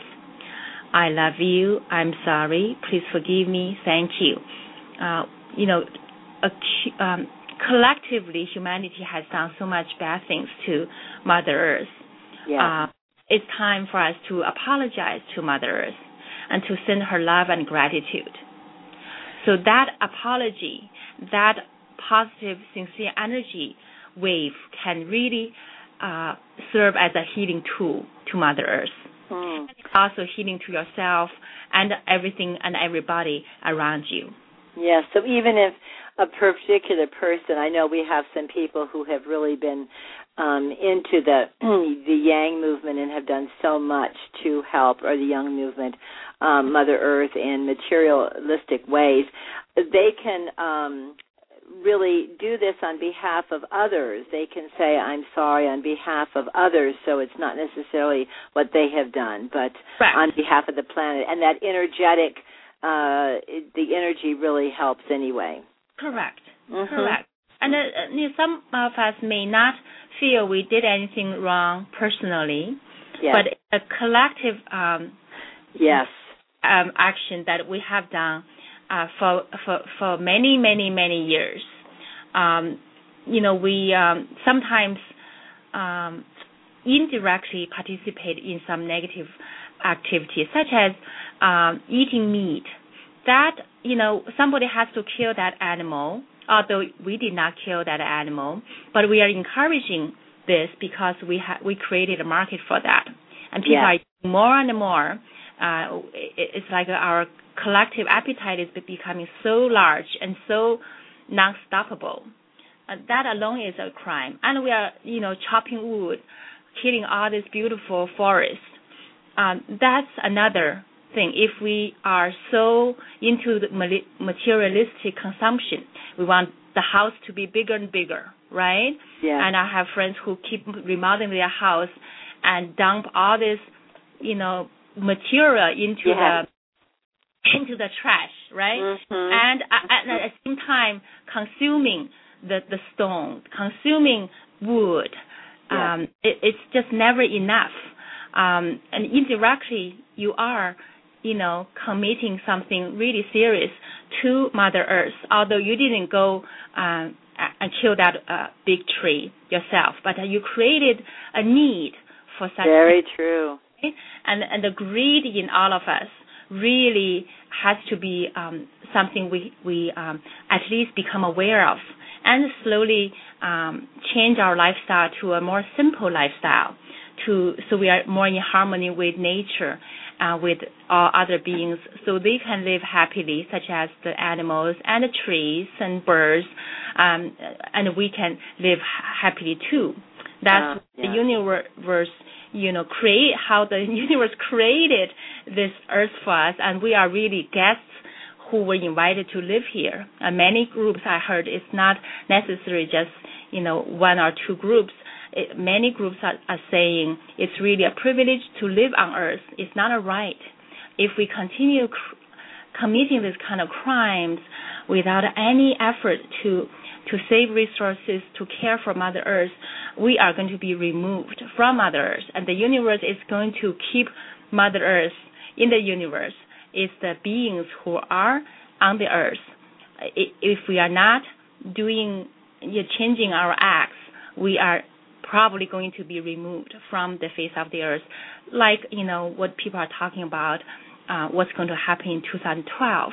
I love you. I'm sorry. Please forgive me. Thank you. Uh, you know, a, um, collectively, humanity has done so much bad things to Mother Earth. Yeah. Uh, it's time for us to apologize to Mother Earth and to send her love and gratitude. So that apology, that positive, sincere energy wave can really uh, serve as a healing tool to Mother Earth. Mm. Also healing to yourself and everything and everybody around you. Yes, so even if a particular person, I know we have some people who have really been um, into the the Yang movement and have done so much to help, or the Yang movement, um, Mother Earth in materialistic ways. They can um, really do this on behalf of others. They can say, I'm sorry on behalf of others, so it's not necessarily what they have done, but right. on behalf of the planet. And that energetic, uh, the energy really helps anyway. Correct. Mm-hmm. Correct. And uh, you know, some of us may not feel we did anything wrong personally, yes. but a collective um, yes. um, action that we have done uh, for, for for many, many, many years. Um, you know, we um, sometimes um, indirectly participate in some negative activities, such as um, eating meat. That, you know, somebody has to kill that animal, although we did not kill that animal, but we are encouraging this because we ha- we created a market for that. And people yeah. are eating more and more. Uh, it's like our collective appetite is becoming so large and so non-stoppable. Uh, that alone is a crime. And we are, you know, chopping wood, killing all this beautiful forest. Um, that's another thing. If we are so into the materialistic consumption, we want the house to be bigger and bigger, right? Yeah. And I have friends who keep remodeling their house and dump all this, you know, material into yeah. the into the trash, right? Mm-hmm. And, uh, and at the same time, consuming the, the stone, consuming wood. Yeah. Um, it, it's just never enough. Um, and indirectly, you are, you know, committing something really serious to Mother Earth, although you didn't go um, and kill that uh, big tree yourself, but you created a need for such. Very true. And, and the greed in all of us really has to be um, something we, we um, at least become aware of, and slowly um, change our lifestyle to a more simple lifestyle, to so we are more in harmony with nature, uh, with all other beings, so they can live happily, such as the animals and the trees and birds, um, and we can live happily too. That's uh, yeah. the universe, you know, create how the universe created this earth for us, and we are really guests who were invited to live here. Uh, many groups I heard, it's not necessarily just, you know, one or two groups. It, many groups are, are saying it's really a privilege to live on Earth. It's not a right. If we continue cr- committing this kind of crimes without any effort to to save resources, to care for Mother Earth, we are going to be removed from Mother Earth, and the universe is going to keep Mother Earth in the universe. It's the beings who are on the Earth. If we are not doing, you know, changing our acts, we are probably going to be removed from the face of the Earth. Like, you know, what people are talking about, uh, what's going to happen in two thousand twelve.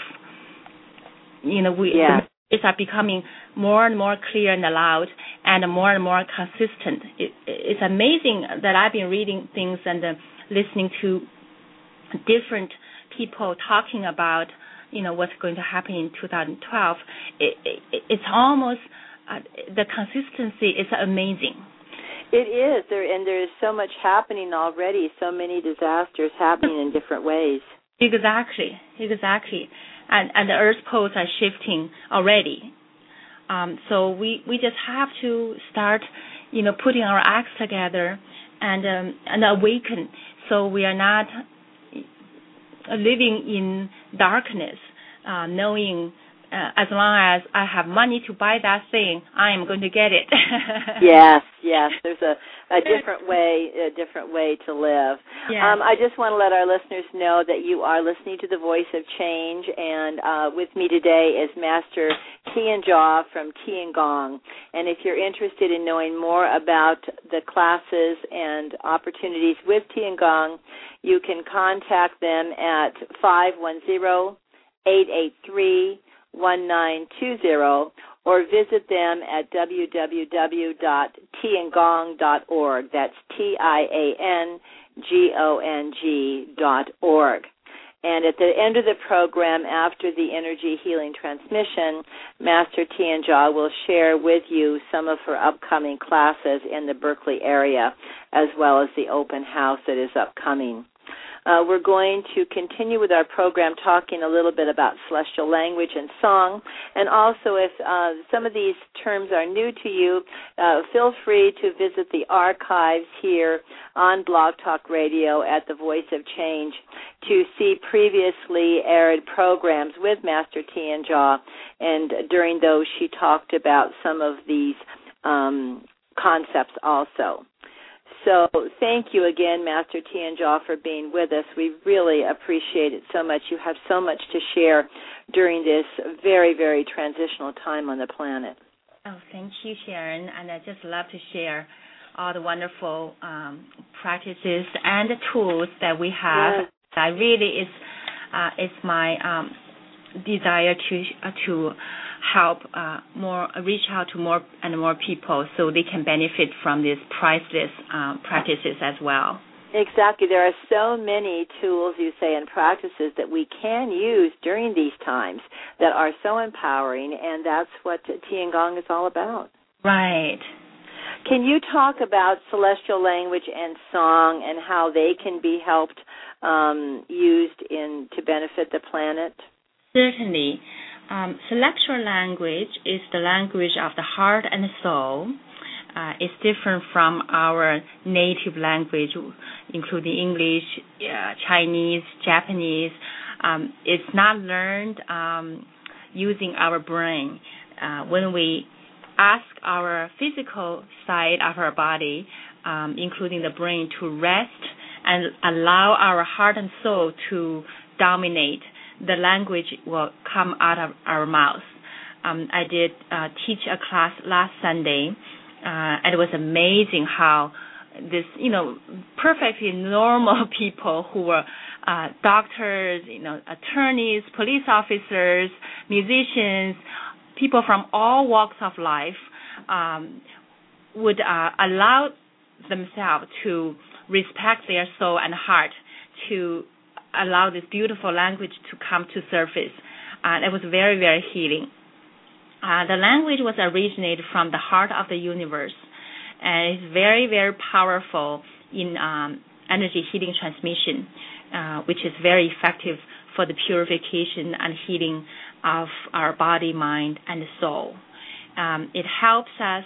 You know, we yeah. the messages are becoming more and more clear and loud and more and more consistent. It, it's amazing that I've been reading things and uh, listening to different people talking about, you know, what's going to happen in two thousand twelve. It, it, it's almost, uh, the consistency is amazing. It is, there, and there is so much happening already, so many disasters happening in different ways. Exactly, exactly. And, and the Earth poles are shifting already. Um, so we, we just have to start, you know, putting our acts together and um, and awaken, so we are not living in darkness, uh, knowing uh, as long as I have money to buy that thing, I am going to get it. yes, yes. There's a, a different way, a different way to live. Yes. Um, I just want to let our listeners know that you are listening to the Voice of Change, and uh, with me today is Master Tian Jia from Tiangong. And if you're interested in knowing more about the classes and opportunities with Tiangong, you can contact them at five one zero, eight eight three, one nine two zero or visit them at w w w dot tiangong dot org. That's T I A N G O N G dot org. And at the end of the program, after the energy healing transmission, Master Tian Jia will share with you some of her upcoming classes in the Berkeley area, as well as the open house that is upcoming. Uh, we're going to continue with our program talking a little bit about celestial language and song. And also, if uh, some of these terms are new to you, uh, feel free to visit the archives here on Blog Talk Radio at the Voice of Change to see previously aired programs with Master Tian Jia. And during those, she talked about some of these um, concepts also. So thank you again, Master Tian Jia, for being with us. We really appreciate it so much. You have so much to share during this very, very transitional time on the planet. Oh, thank you, Sharon. And I just love to share all the wonderful um, practices and the tools that we have. Yes. I really is uh, it's my um, desire to uh, to help uh, more reach out to more and more people so they can benefit from these priceless uh, practices as well. Exactly. There are so many tools, you say, and practices that we can use during these times that are so empowering, and that's what Tian Gong is all about. Right. Can you talk about celestial language and song and how they can be helped um, used in to benefit the planet? Certainly. Um, celestial language is the language of the heart and the soul. Uh, it's different from our native language, including English, uh, Chinese, Japanese. Um, it's not learned um, using our brain. Uh, when we ask our physical side of our body, um, including the brain, to rest and allow our heart and soul to dominate, the language will come out of our mouth. Um, I did uh, teach a class last Sunday, uh, and it was amazing how this, you know, perfectly normal people who were uh, doctors, you know, attorneys, police officers, musicians, people from all walks of life um, would uh, allow themselves to respect their soul and heart, to allow this beautiful language to come to surface. And uh, it was very, very healing. Uh, the language was originated from the heart of the universe, and it's very, very powerful in um, energy healing transmission, uh, which is very effective for the purification and healing of our body, mind, and soul. Um, it helps us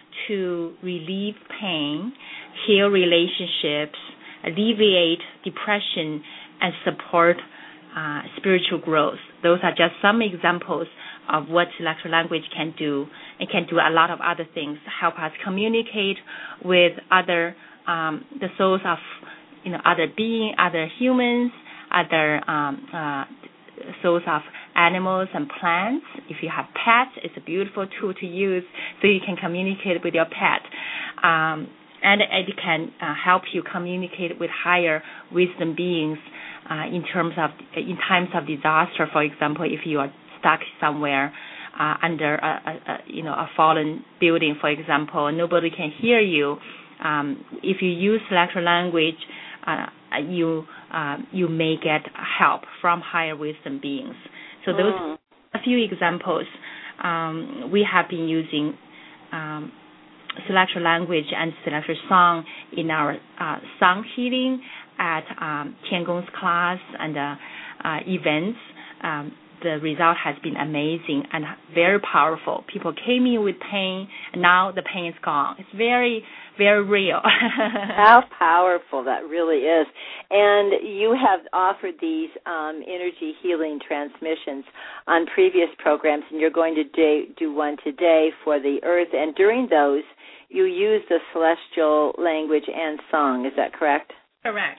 to relieve pain, heal relationships, alleviate depression, and support uh, spiritual growth. Those are just some examples of what celestial language can do. It can do a lot of other things, help us communicate with other, um, the souls of, you know, other beings, other humans, other um, uh, souls of animals and plants. If you have pets, it's a beautiful tool to use so you can communicate with your pet. Um, and it can uh, help you communicate with higher wisdom beings uh, in terms of, in times of disaster, for example, if you are stuck somewhere uh, under a, a, a, you know, a fallen building, for example, nobody can hear you. Um, if you use celestial language, uh, you uh, you may get help from higher wisdom beings. So those mm. are a few examples. Um, we have been using um, celestial language and celestial song in our uh, song healing at um, Tian Gong's class and uh, uh, events. Um, the result has been amazing and very powerful. People came in with pain, and now the pain is gone. It's very, very real. How powerful that really is. And you have offered these um, energy healing transmissions on previous programs, and you're going to do, do one today for the Earth. And during those, you use the celestial language and song. Is that correct? Correct.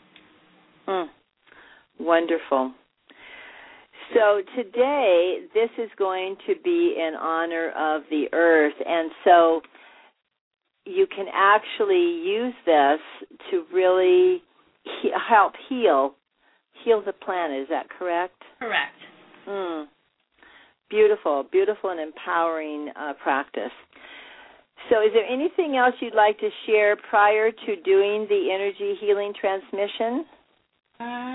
Mm. Wonderful. So today, this is going to be in honor of the Earth, and so you can actually use this to really he- help heal, heal the planet. Is that correct? Correct. Mm. Beautiful, beautiful and empowering uh, practice. So is there anything else you'd like to share prior to doing the energy healing transmission? Uh,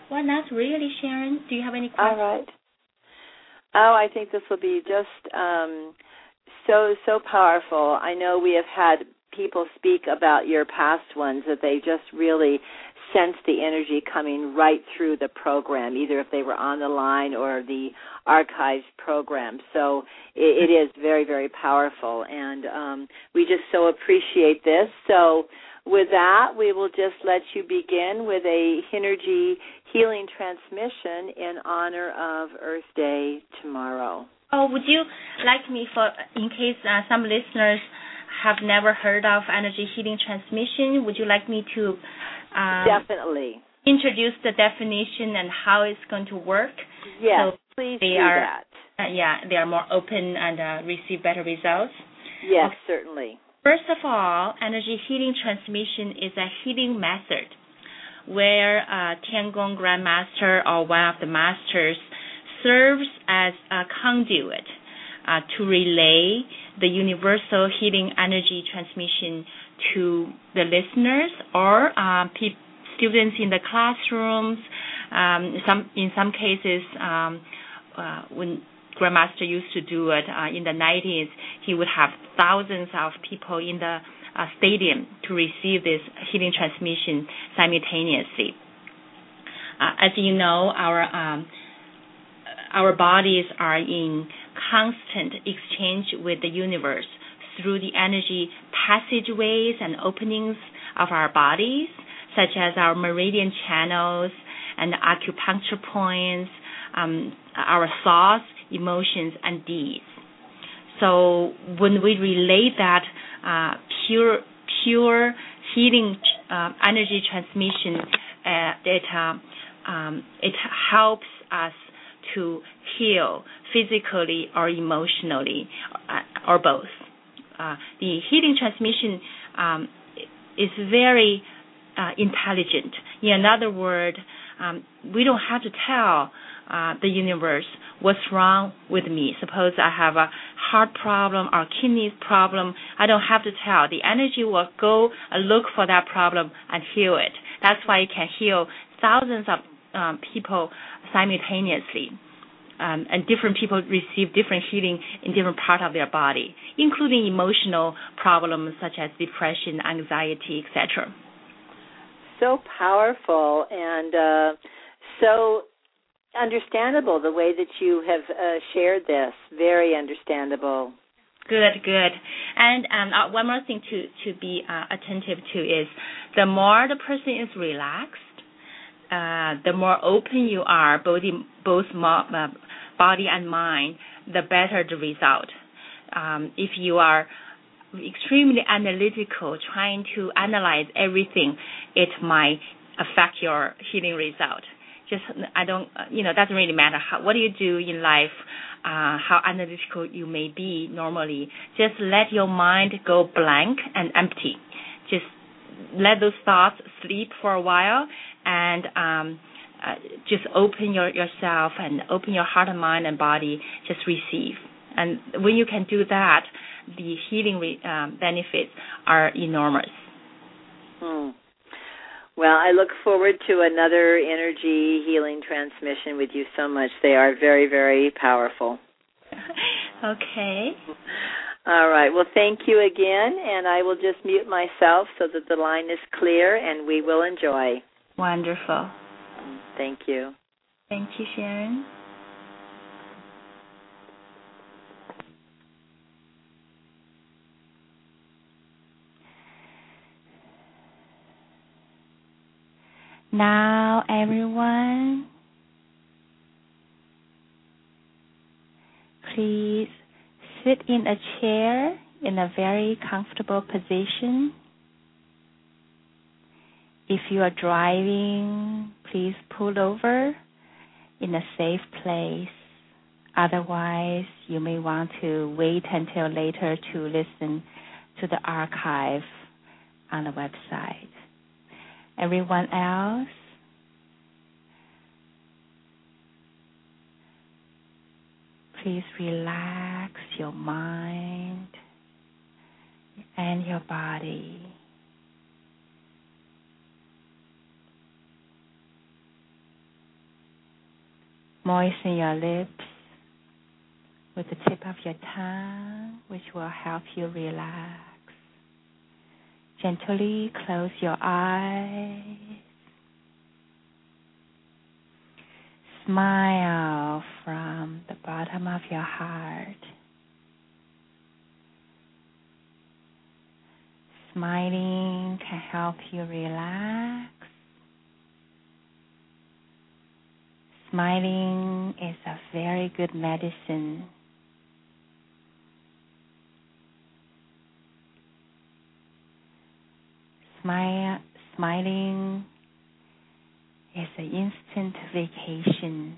Well, not really, Sharon. Do you have any questions? All right. Oh, I think this will be just um, so, so powerful. I know we have had people speak about your past ones, that they just really sense the energy coming right through the program, either if they were on the line or the archived program. So it, it is very, very powerful, and um, we just so appreciate this. So with that, we will just let you begin with a Hynergy healing transmission in honor of Earth Day tomorrow. Oh, would you like me, for in case uh, some listeners have never heard of energy healing transmission, would you like me to um, definitely introduce the definition and how it's going to work? Yes, so please they do are, that. Uh, yeah, they are more open and uh, receive better results. Yes, okay. Certainly. First of all, energy healing transmission is a healing method where a Tiangong Grandmaster or one of the masters serves as a conduit uh, to relay the universal healing energy transmission to the listeners or uh, pe- students in the classrooms. Um, some in some cases, um, uh, when Grandmaster used to do it uh, in the nineties, he would have thousands of people in the uh, stadium to receive this healing transmission simultaneously. Uh, as you know, our um, our bodies are in constant exchange with the universe through the energy passageways and openings of our bodies, such as our meridian channels and acupuncture points, um, our thoughts, emotions, and deeds. So when we relate that uh, pure, pure healing uh, energy transmission, uh, it uh, um, it helps us to heal physically or emotionally, uh, or both. Uh, the healing transmission um, is very uh, intelligent. In other words, um, we don't have to tell uh, the universe what's wrong with me. Suppose I have a heart problem or kidney problem. I don't have to tell. The energy will go and look for that problem and heal it. That's why it can heal thousands of um, people simultaneously. Um, and different people receive different healing in different parts of their body, including emotional problems such as depression, anxiety, et cetera. So powerful and uh, so understandable the way that you have uh, shared this. Very understandable. Good, good. And um, uh, one more thing to, to be uh, attentive to is the more the person is relaxed, uh, the more open you are, both, in, both mo- uh, body and mind, the better the result. Um, if you are extremely analytical, trying to analyze everything, it might affect your healing result. Just, I don't, you know, it doesn't really matter how, what do you do in life, uh, how analytical you may be normally. Just let your mind go blank and empty. Just let those thoughts sleep for a while and um, uh, just open your, yourself and open your heart and mind and body, just receive. And when you can do that, the healing re, um, benefits are enormous. Hmm. Well, I look forward to another energy healing transmission with you so much. They are very, very powerful. Okay. All right. Well, thank you again, and I will just mute myself so that the line is clear, and we will enjoy. Wonderful. Thank you. Thank you, Sharon. Now, everyone, please sit in a chair in a very comfortable position. If you are driving, please pull over in a safe place. Otherwise, you may want to wait until later to listen to the archive on the website. Everyone else, please relax your mind and your body. Moisten your lips with the tip of your tongue, which will help you relax. Gently close your eyes. Smile from the bottom of your heart. Smiling can help you relax. Smiling is a very good medicine. Smile, smiling is an instant vacation.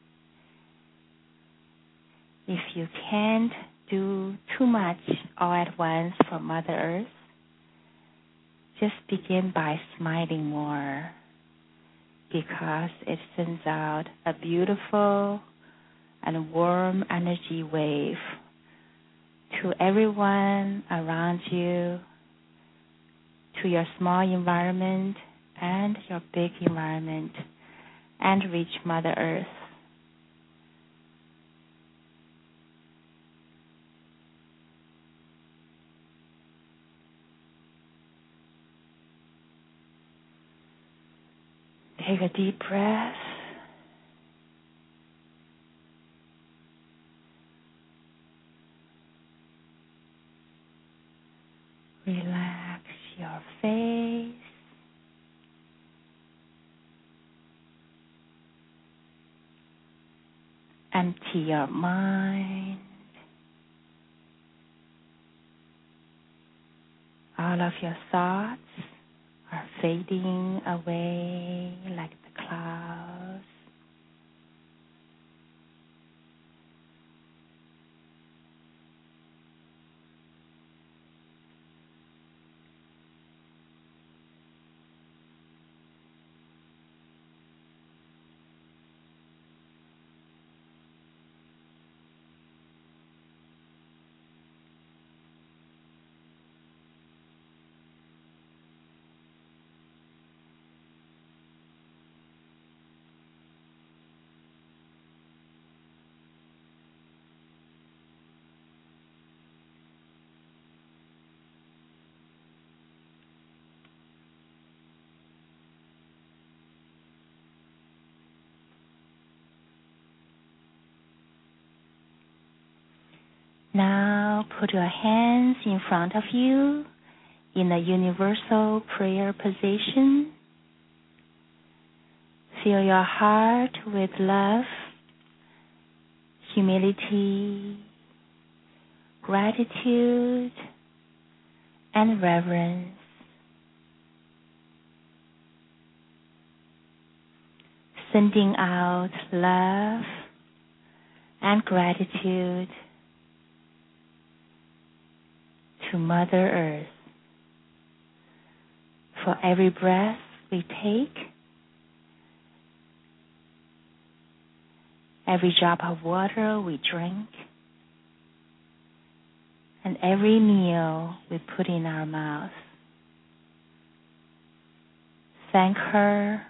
If you can't do too much all at once for Mother Earth, just begin by smiling more, because it sends out a beautiful and warm energy wave to everyone around you, to your small environment and your big environment, and reach Mother Earth. Take a deep breath. Relax your face. Empty your mind. All of your thoughts are fading away like the clouds. Now put your hands in front of you in a universal prayer position. Fill your heart with love, humility, gratitude, and reverence. Sending out love and gratitude to Mother Earth for every breath we take, every drop of water we drink, and every meal we put in our mouth. Thank her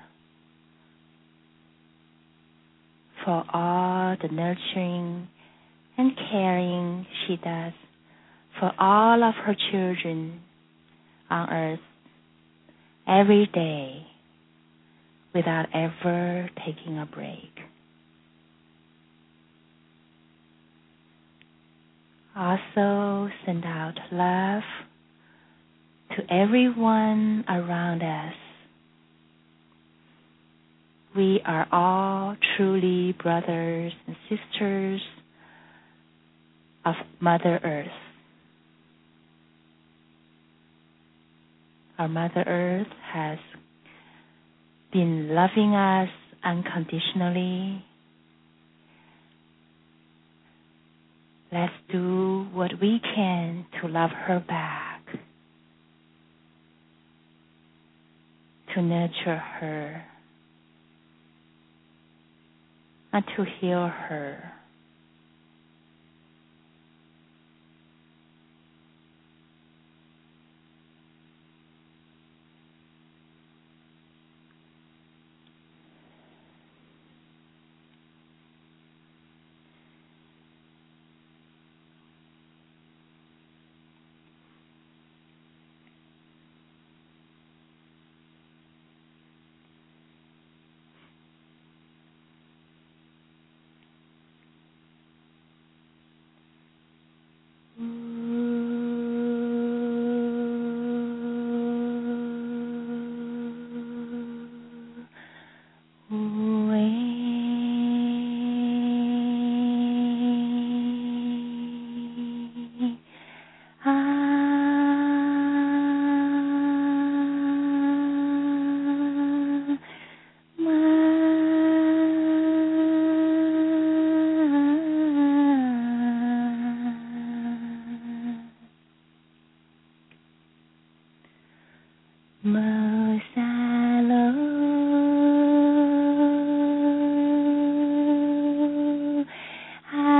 for all the nurturing and caring she does for all of her children on earth every day without ever taking a break. Also send out love to everyone around us. We are all truly brothers and sisters of Mother Earth. Our Mother Earth has been loving us unconditionally. Let's do what we can to love her back, to nurture her, and to heal her.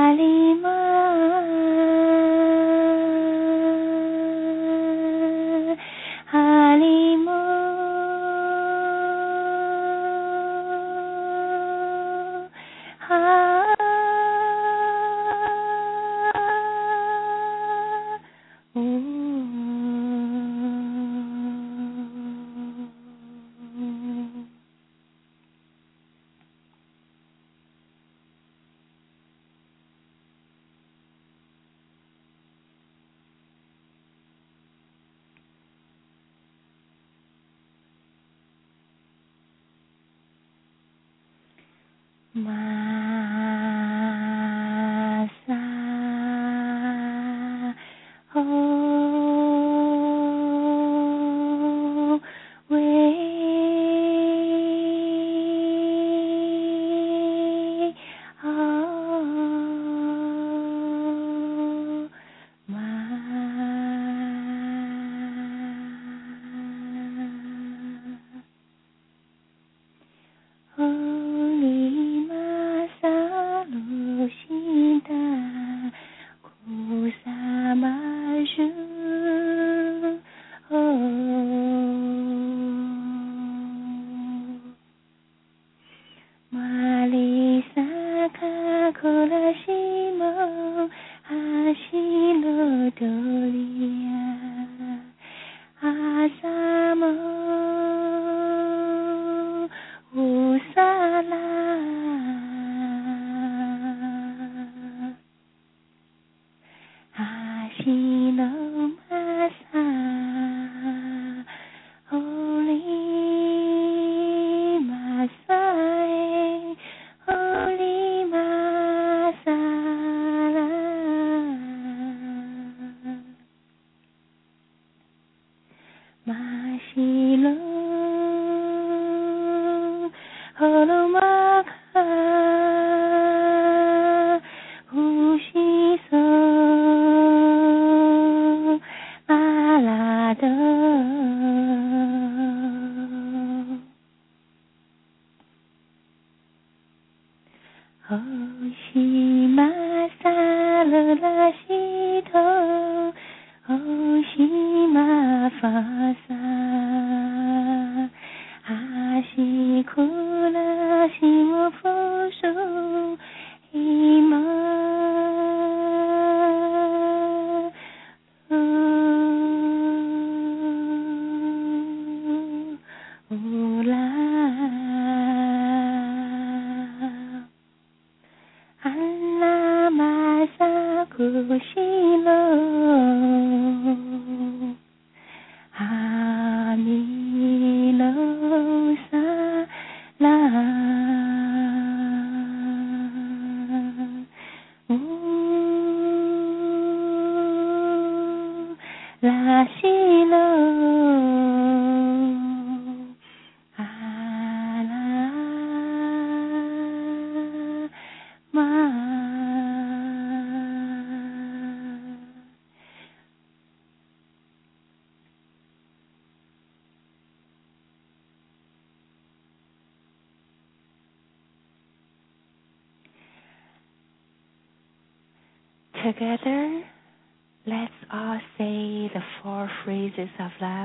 Together, let's all say the four phrases of love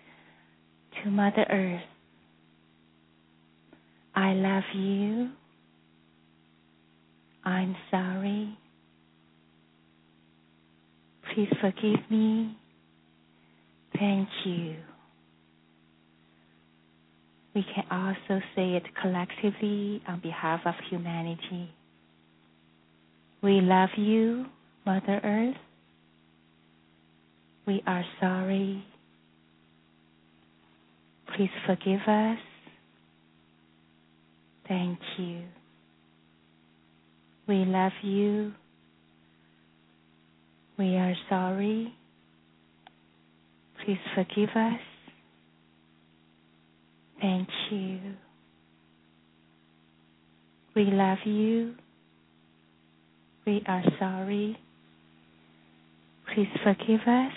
to Mother Earth. I love you. I'm sorry. Please forgive me. Thank you. We can also say it collectively on behalf of humanity. We love you, Mother Earth. We are sorry. Please forgive us. Thank you. We love you. We are sorry. Please forgive us. Thank you. We love you. We are sorry. Please forgive us.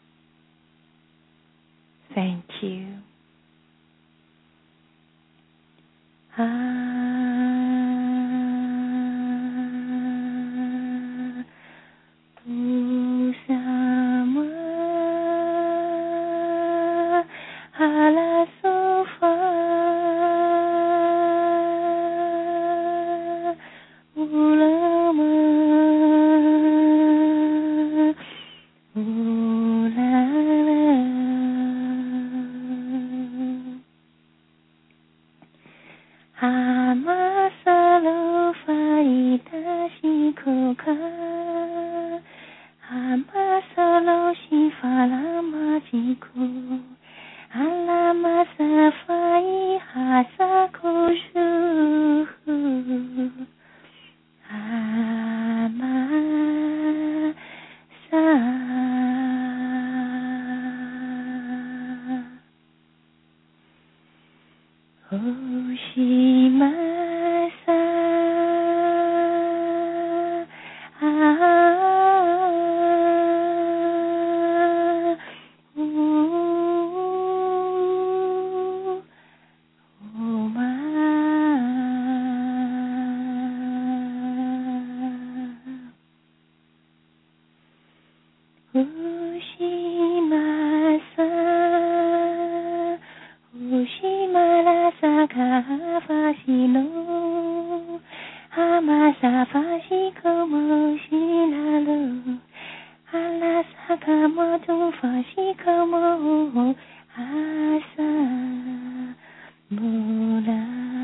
Thank you. Ah. 库克，阿玛索罗西法拉玛吉库，阿拉玛萨法伊哈萨库舒，阿玛萨。おしまさあおおまおしまさおしまらさかファシのはまさファシコモシラロあらさかもとファシコモあさもら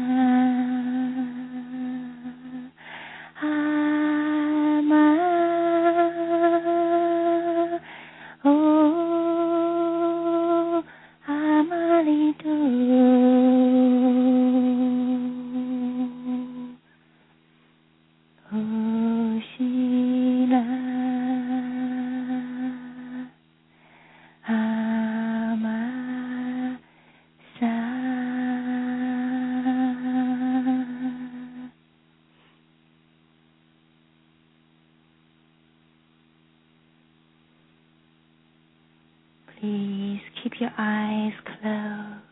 あまおあまりとおしらあまさPlease keep your eyes closed.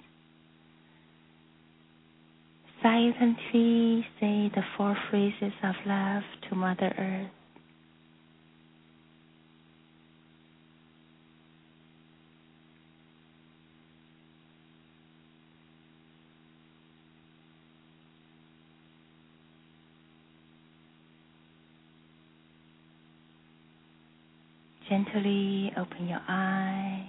Silently say the four phrases of love to Mother Earth. Gently open your eyes.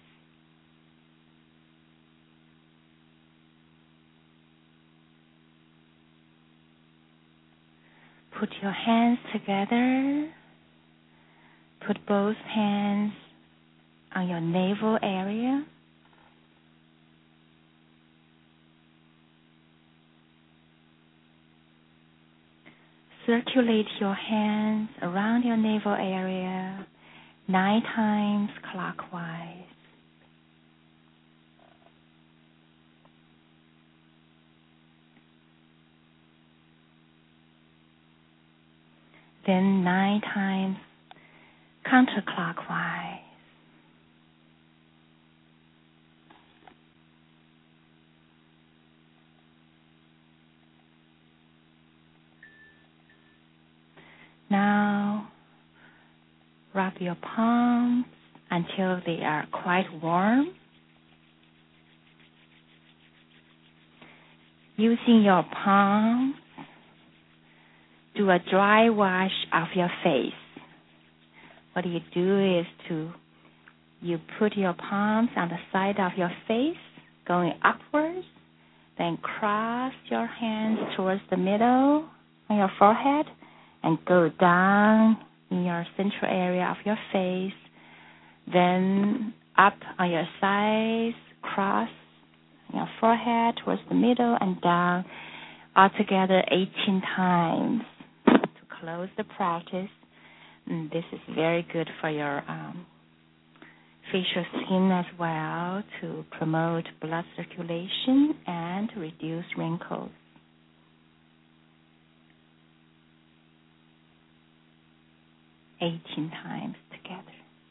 Put your hands together. Put both hands on your navel area. Circulate your hands around your navel area nine times clockwise. Then nine times counterclockwise. Now, rub your palms until they are quite warm. Using your palms, do a dry wash of your face. What you do is to, you put your palms on the side of your face, going upwards, then cross your hands towards the middle on your forehead, and go down in your central area of your face, then up on your sides, cross your forehead towards the middle and down, altogether eighteen times to close the practice. And this is very good for your um, facial skin as well, to promote blood circulation and reduce wrinkles. eighteen times together.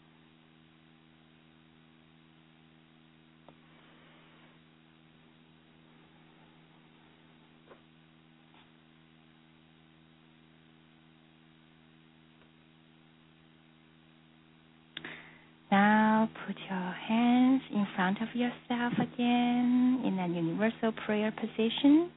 Now put your hands in front of yourself again in a universal prayer position.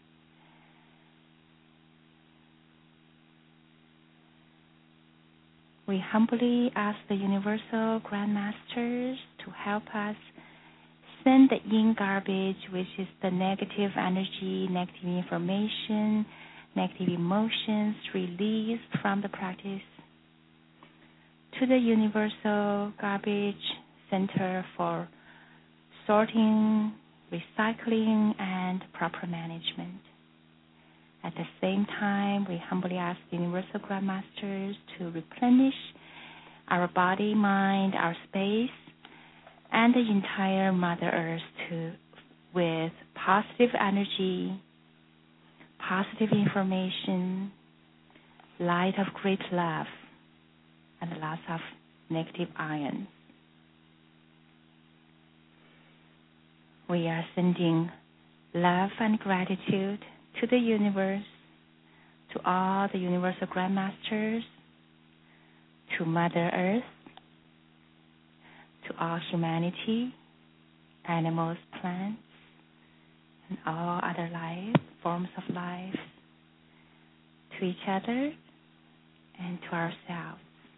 We humbly ask the universal grandmasters to help us send the yin garbage, which is the negative energy, negative information, negative emotions released from the practice to the universal garbage center for sorting, recycling, and proper management. At the same time, we humbly ask the Universal Grandmasters to replenish our body, mind, our space, and the entire Mother Earth to, with positive energy, positive information, light of great love, and lots of negative ions. We are sending love and gratitude to the universe, to all the Universal Grandmasters, to Mother Earth, to all humanity, animals, plants, and all other life, forms of life, to each other and to ourselves.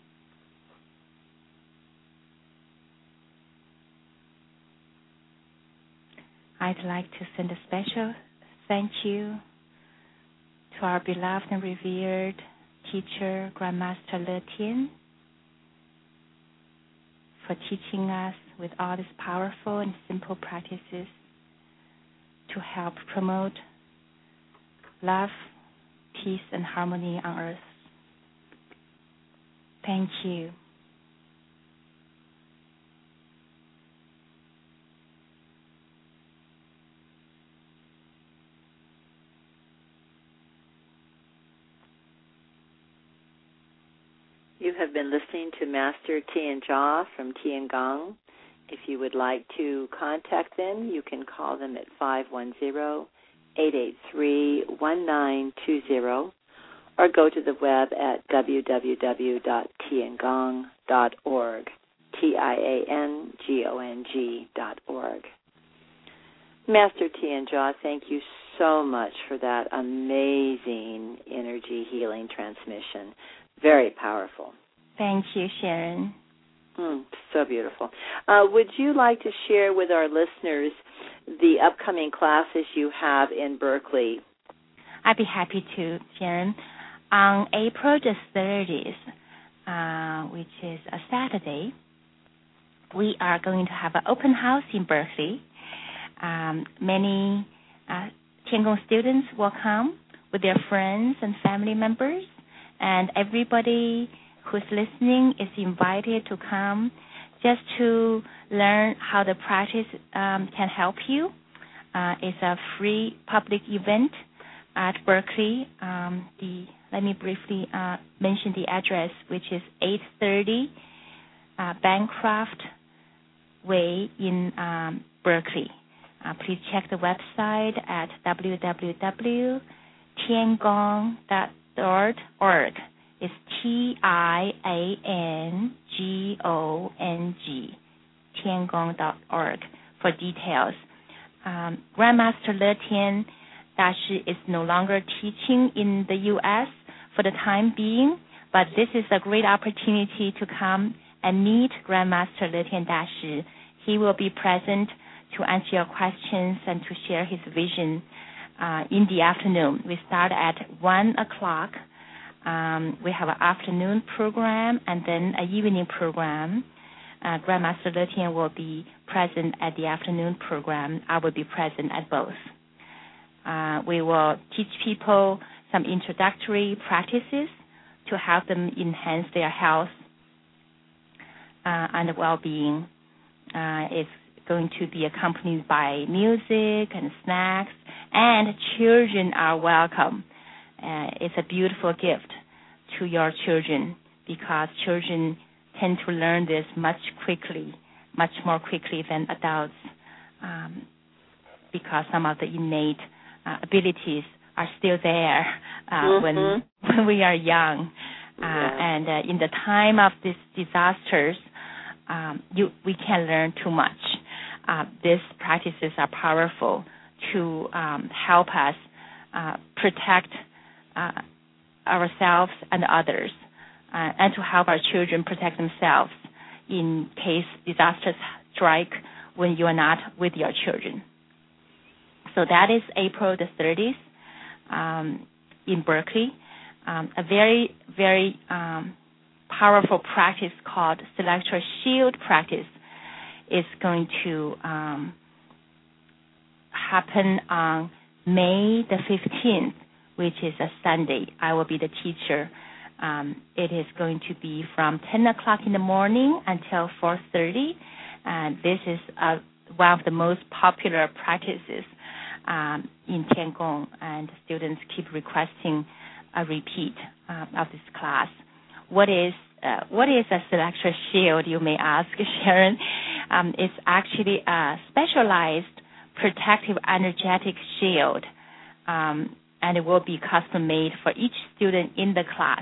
I'd like to send a special thank you to our beloved and revered teacher, Grandmaster Le Tien, for teaching us with all these powerful and simple practices to help promote love, peace, and harmony on earth. Thank you. You have been listening to Master Tian Jia from Tiangong. If you would like to contact them, you can call them at five one zero, eight eight three, one nine two zero or go to the web at w w w dot tiangong dot org, T I A N G O N G dot org. Master Tian Jia, thank you so much for that amazing energy healing transmission. Very powerful. Thank you, Sharon. Mm, so beautiful. Uh, would you like to share with our listeners the upcoming classes you have in Berkeley? I'd be happy to, Sharon. On April the thirtieth, uh, which is a Saturday, we are going to have an open house in Berkeley. Um, many uh, Tiangong students will come with their friends and family members, and everybody who's listening is invited to come just to learn how the practice um, can help you. Uh, it's a free public event at Berkeley. Um, the let me briefly uh, mention the address, which is eight thirty uh, Bancroft Way in um, Berkeley. Uh, please check the website at w w w dot tiangong dot org. It's T I A N G O N G, tiangong dot org for details. Um, Grandmaster Le Tien Dashi is no longer teaching in the U S for the time being, but this is a great opportunity to come and meet Grandmaster Le Tien Dashi. He will be present to answer your questions and to share his vision uh, in the afternoon. We start at one o'clock. Um, we have an afternoon program and then an evening program. Uh, Grandmaster Le Tien will be present at the afternoon program. I will be present at both. Uh, we will teach people some introductory practices to help them enhance their health uh, and well-being. Uh, it's going to be accompanied by music and snacks, and children are welcome. Uh, it's a beautiful gift to your children because children tend to learn this much quickly, much more quickly than adults um, because some of the innate uh, abilities are still there uh, mm-hmm. when when we are young. Uh, yeah. And uh, in the time of these disasters, um, you, we can learn too much. Uh, these practices are powerful to um, help us uh, protect uh, ourselves and others, uh, and to help our children protect themselves in case disasters strike when you are not with your children. So that is April the thirtieth. Um, in Berkeley. Um, a very, very um, powerful practice called Selectra Shield practice is going to um, happen on May the fifteenth, which is a Sunday. I will be the teacher. Um, it is going to be from ten o'clock in the morning until four thirty. And this is uh, one of the most popular practices um, in Tiangong, and students keep requesting a repeat uh, of this class. What is uh, what is a Selectra Shield, you may ask, Sharon? Um, it's actually a specialized protective energetic shield, um, and it will be custom made for each student in the class.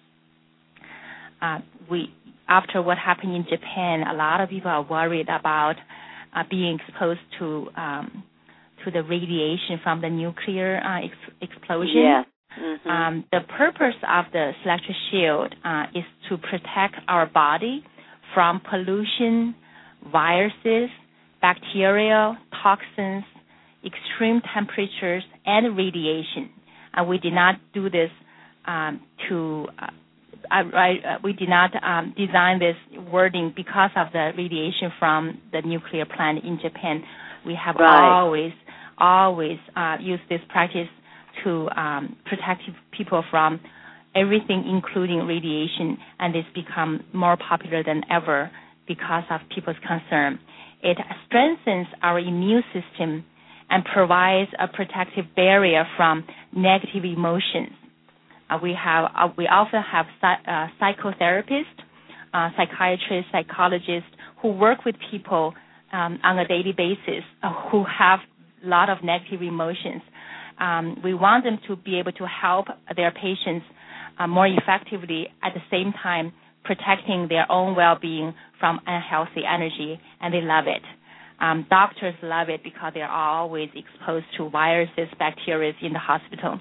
Uh, we, after what happened in Japan, a lot of people are worried about uh, being exposed to um, to the radiation from the nuclear uh, ex- explosion. Yeah. Mm-hmm. Um, the purpose of the Selectra Shield uh, is to protect our body from pollution, viruses, bacteria, toxins, extreme temperatures, and radiation. And we did not do this um, to, uh, I, I, uh, we did not um, design this wording because of the radiation from the nuclear plant in Japan. We have right. always, always uh, used this practice to um, protect people from everything, including radiation, and it's become more popular than ever because of people's concern. It strengthens our immune system and provides a protective barrier from negative emotions. Uh, we have uh, we also have uh, psychotherapists, uh, psychiatrists, psychologists who work with people um, on a daily basis uh, who have a lot of negative emotions. Um, we want them to be able to help their patients uh, more effectively, at the same time protecting their own well-being from unhealthy energy, and they love it. Um, doctors love it because they're always exposed to viruses, bacteria in the hospital.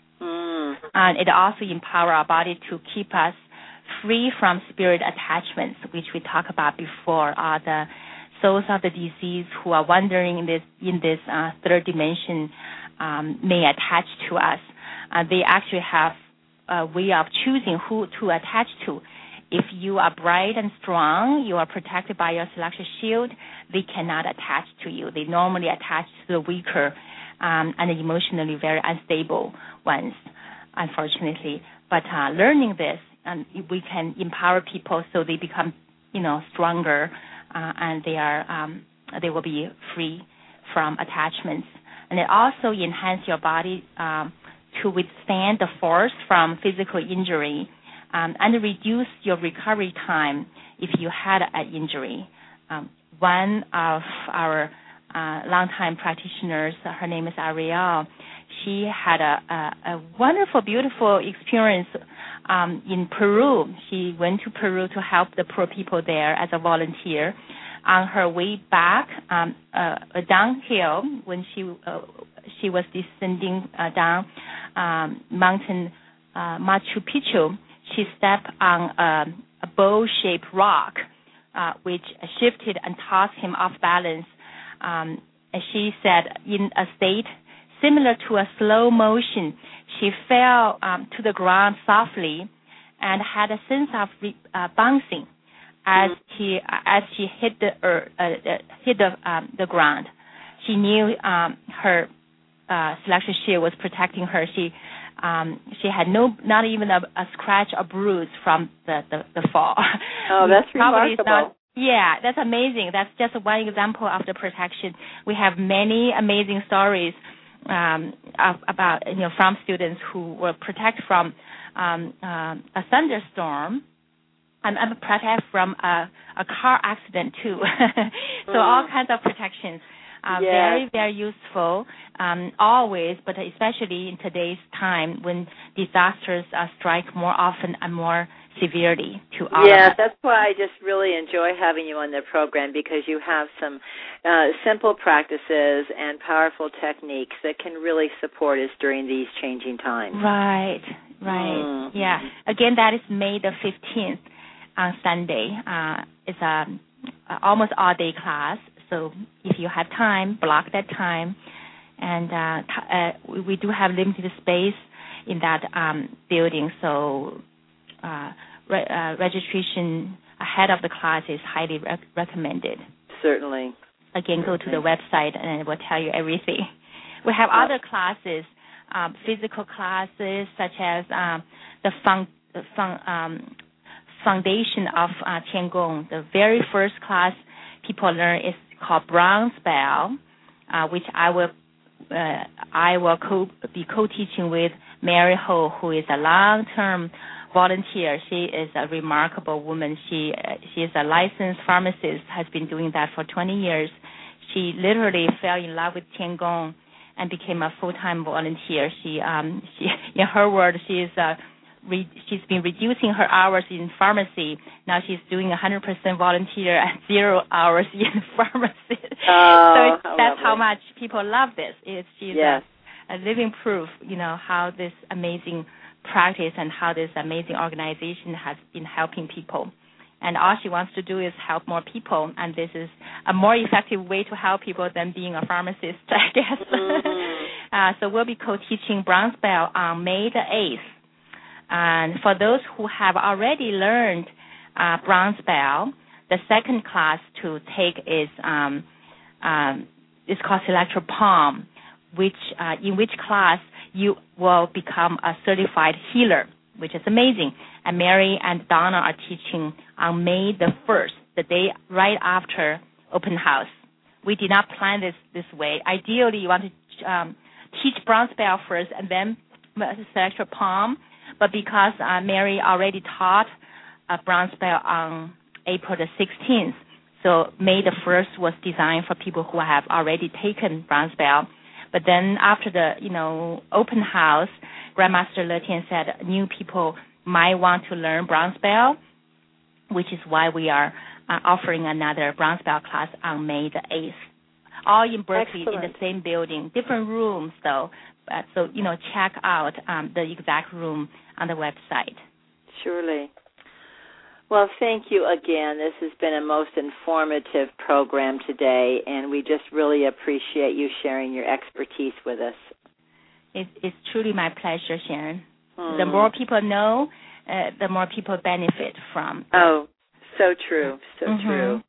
Mm. And it also empowers our body to keep us free from spirit attachments, which we talked about before, are the souls of the deceased who are wandering in this, in this uh, third dimension um, may attach to us. Uh, they actually have a way of choosing who to attach to. If you are bright and strong, you are protected by your Selectra Shield, they cannot attach to you. They normally attach to the weaker um, and emotionally very unstable ones, unfortunately. But uh, learning this, um, we can empower people so they become, you know, stronger, uh, and they are um, they will be free from attachments. And it also enhances your body um, to withstand the force from physical injury. Um, and reduce your recovery time if you had an injury. Um, one of our uh, longtime practitioners, her name is Ariel, she had a, a, a wonderful, beautiful experience um, in Peru. She went to Peru to help the poor people there as a volunteer. On her way back, um, uh, downhill, when she uh, she was descending uh, down um, mountain uh, Machu Picchu, she stepped on a, a bowl-shaped rock, uh, which shifted and tossed him off balance. Um, and she said, in a state similar to a slow motion, she fell um, to the ground softly and had a sense of re- uh, bouncing as she as she hit the uh, uh, hit the um, the ground. She knew um, her uh, Selectra Shield was protecting her. She Um, she had no, not even a, a scratch or bruise from the, the, the fall. Oh, that's remarkable. Not, yeah, that's amazing. That's just one example of the protection. We have many amazing stories um, of, about, you know, from students who were protected from um, uh, a thunderstorm. I'm, I'm protected from a, a car accident, too. so mm. all kinds of protections. Uh, yeah. Very, very useful, um, always, but especially in today's time when disasters uh, strike more often and more severely to all yeah, of us. That's why I just really enjoy having you on the program, because you have some uh, simple practices and powerful techniques that can really support us during these changing times. Right, right, mm. yeah. Again, that is May the fifteenth on Sunday. Uh, it's a, a almost all-day class. So if you have time, block that time. And uh, t- uh, we, we do have limited space. in that um, building. So uh, re- uh, registration ahead of the class is highly rec- recommended. Certainly. Again, go Certainly. to the website and it will tell you everything. We have oh. other classes, um, physical classes such as um, the fun, fun, um, foundation of uh, Tiangong. The very first class people learn is called Bronze Bell, uh, which I will uh, I will co- be co-teaching with Mary Ho, who is a long-term volunteer. She is a remarkable woman. She uh, she is a licensed pharmacist, has been doing that for twenty years. She literally fell in love with Tiangong and became a full-time volunteer. She, um, she in her word, she is a Re- she's been reducing her hours in pharmacy. Now she's doing one hundred percent volunteer and zero hours in pharmacy. Oh, so it's, how that's lovely. how much people love this. It's, she's yes. a, a living proof, you know, how this amazing practice and how this amazing organization has been helping people. And all she wants to do is help more people, and this is a more effective way to help people than being a pharmacist, I guess. Mm-hmm. uh, so we'll be co-teaching Bronze Bell on May the eighth. And for those who have already learned uh, Bronze Bell, the second class to take is um, um, is called Selectro Palm, which uh, in which class you will become a certified healer, which is amazing. And Mary and Donna are teaching on May the first, the day right after open house. We did not plan this this way. Ideally, you want to um, teach Bronze Bell first and then Selectro Palm. But because uh, Mary already taught uh, Bronze Bell on April the sixteenth, so May the first was designed for people who have already taken Bronze Bell. But then after the, you know, open house, Grandmaster Le Tian said new people might want to learn Bronze Bell, which is why we are uh, offering another Bronze Bell class on May the eighth. All in Berkeley. Excellent. In the same building, different rooms though. Uh, so, you know, check out um, the exact room on the website. Surely. Well, thank you again. This has been a most informative program today, and we just really appreciate you sharing your expertise with us. It, it's truly my pleasure, Sharon. Hmm. The more people know, uh, the more people benefit from. Oh, so true, so mm-hmm. true.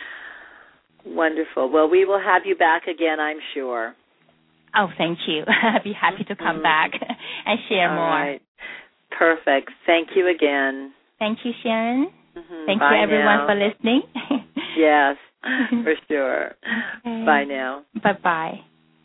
Wonderful. Well, we will have you back again, I'm sure. Oh, thank you. I'd be happy to come mm-hmm. back and share All more. Right. Perfect. Thank you again. Thank you, Sharon. Mm-hmm. Thank Bye you, everyone, now. for listening. Yes, for sure. Okay. Bye now. Bye-bye.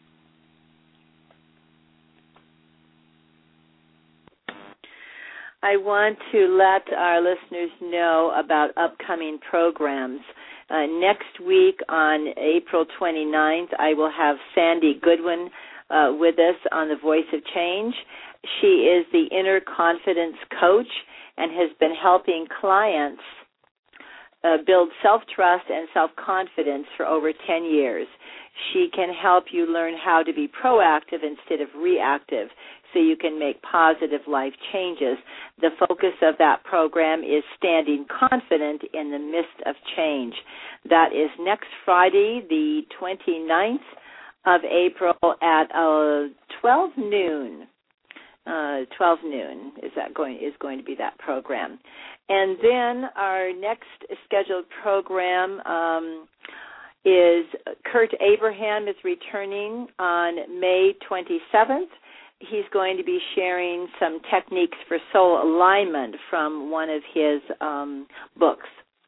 I want to let our listeners know about upcoming programs. Uh, next week on April twenty-ninth, I will have Sandy Goodwin uh, with us on The Voice of Change. She is the inner confidence coach and has been helping clients uh, build self-trust and self-confidence for over ten years. She can help you learn how to be proactive instead of reactive so you can make positive life changes. The focus of that program is standing confident in the midst of change. That is next Friday, the twenty-ninth of April at uh, twelve noon. Uh, twelve noon is that going is going to be that program. And then our next scheduled program um, is Kurt Abraham is returning on May twenty-seventh. He's going to be sharing some techniques for soul alignment from one of his um, books.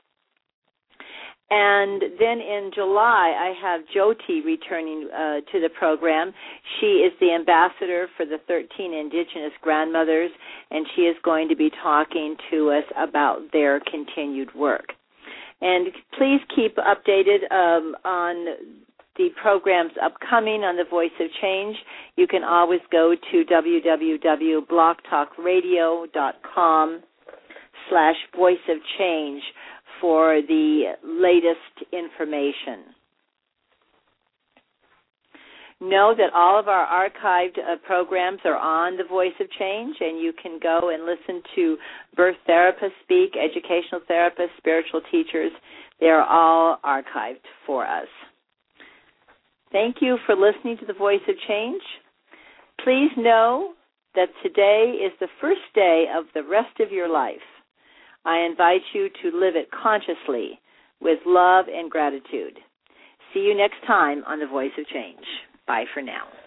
And then in July, I have Jyoti returning uh, to the program. She is the ambassador for the thirteen Indigenous grandmothers, and she is going to be talking to us about their continued work. And please keep updated um, on the programs upcoming on The Voice of Change. You can always go to w w w dot blog talk radio dot com slash voice of change for the latest information. Know that all of our archived uh, programs are on The Voice of Change, and you can go and listen to birth therapists speak, educational therapists, spiritual teachers. They are all archived for us. Thank you for listening to The Voice of Change. Please know that today is the first day of the rest of your life. I invite you to live it consciously with love and gratitude. See you next time on The Voice of Change. Bye for now.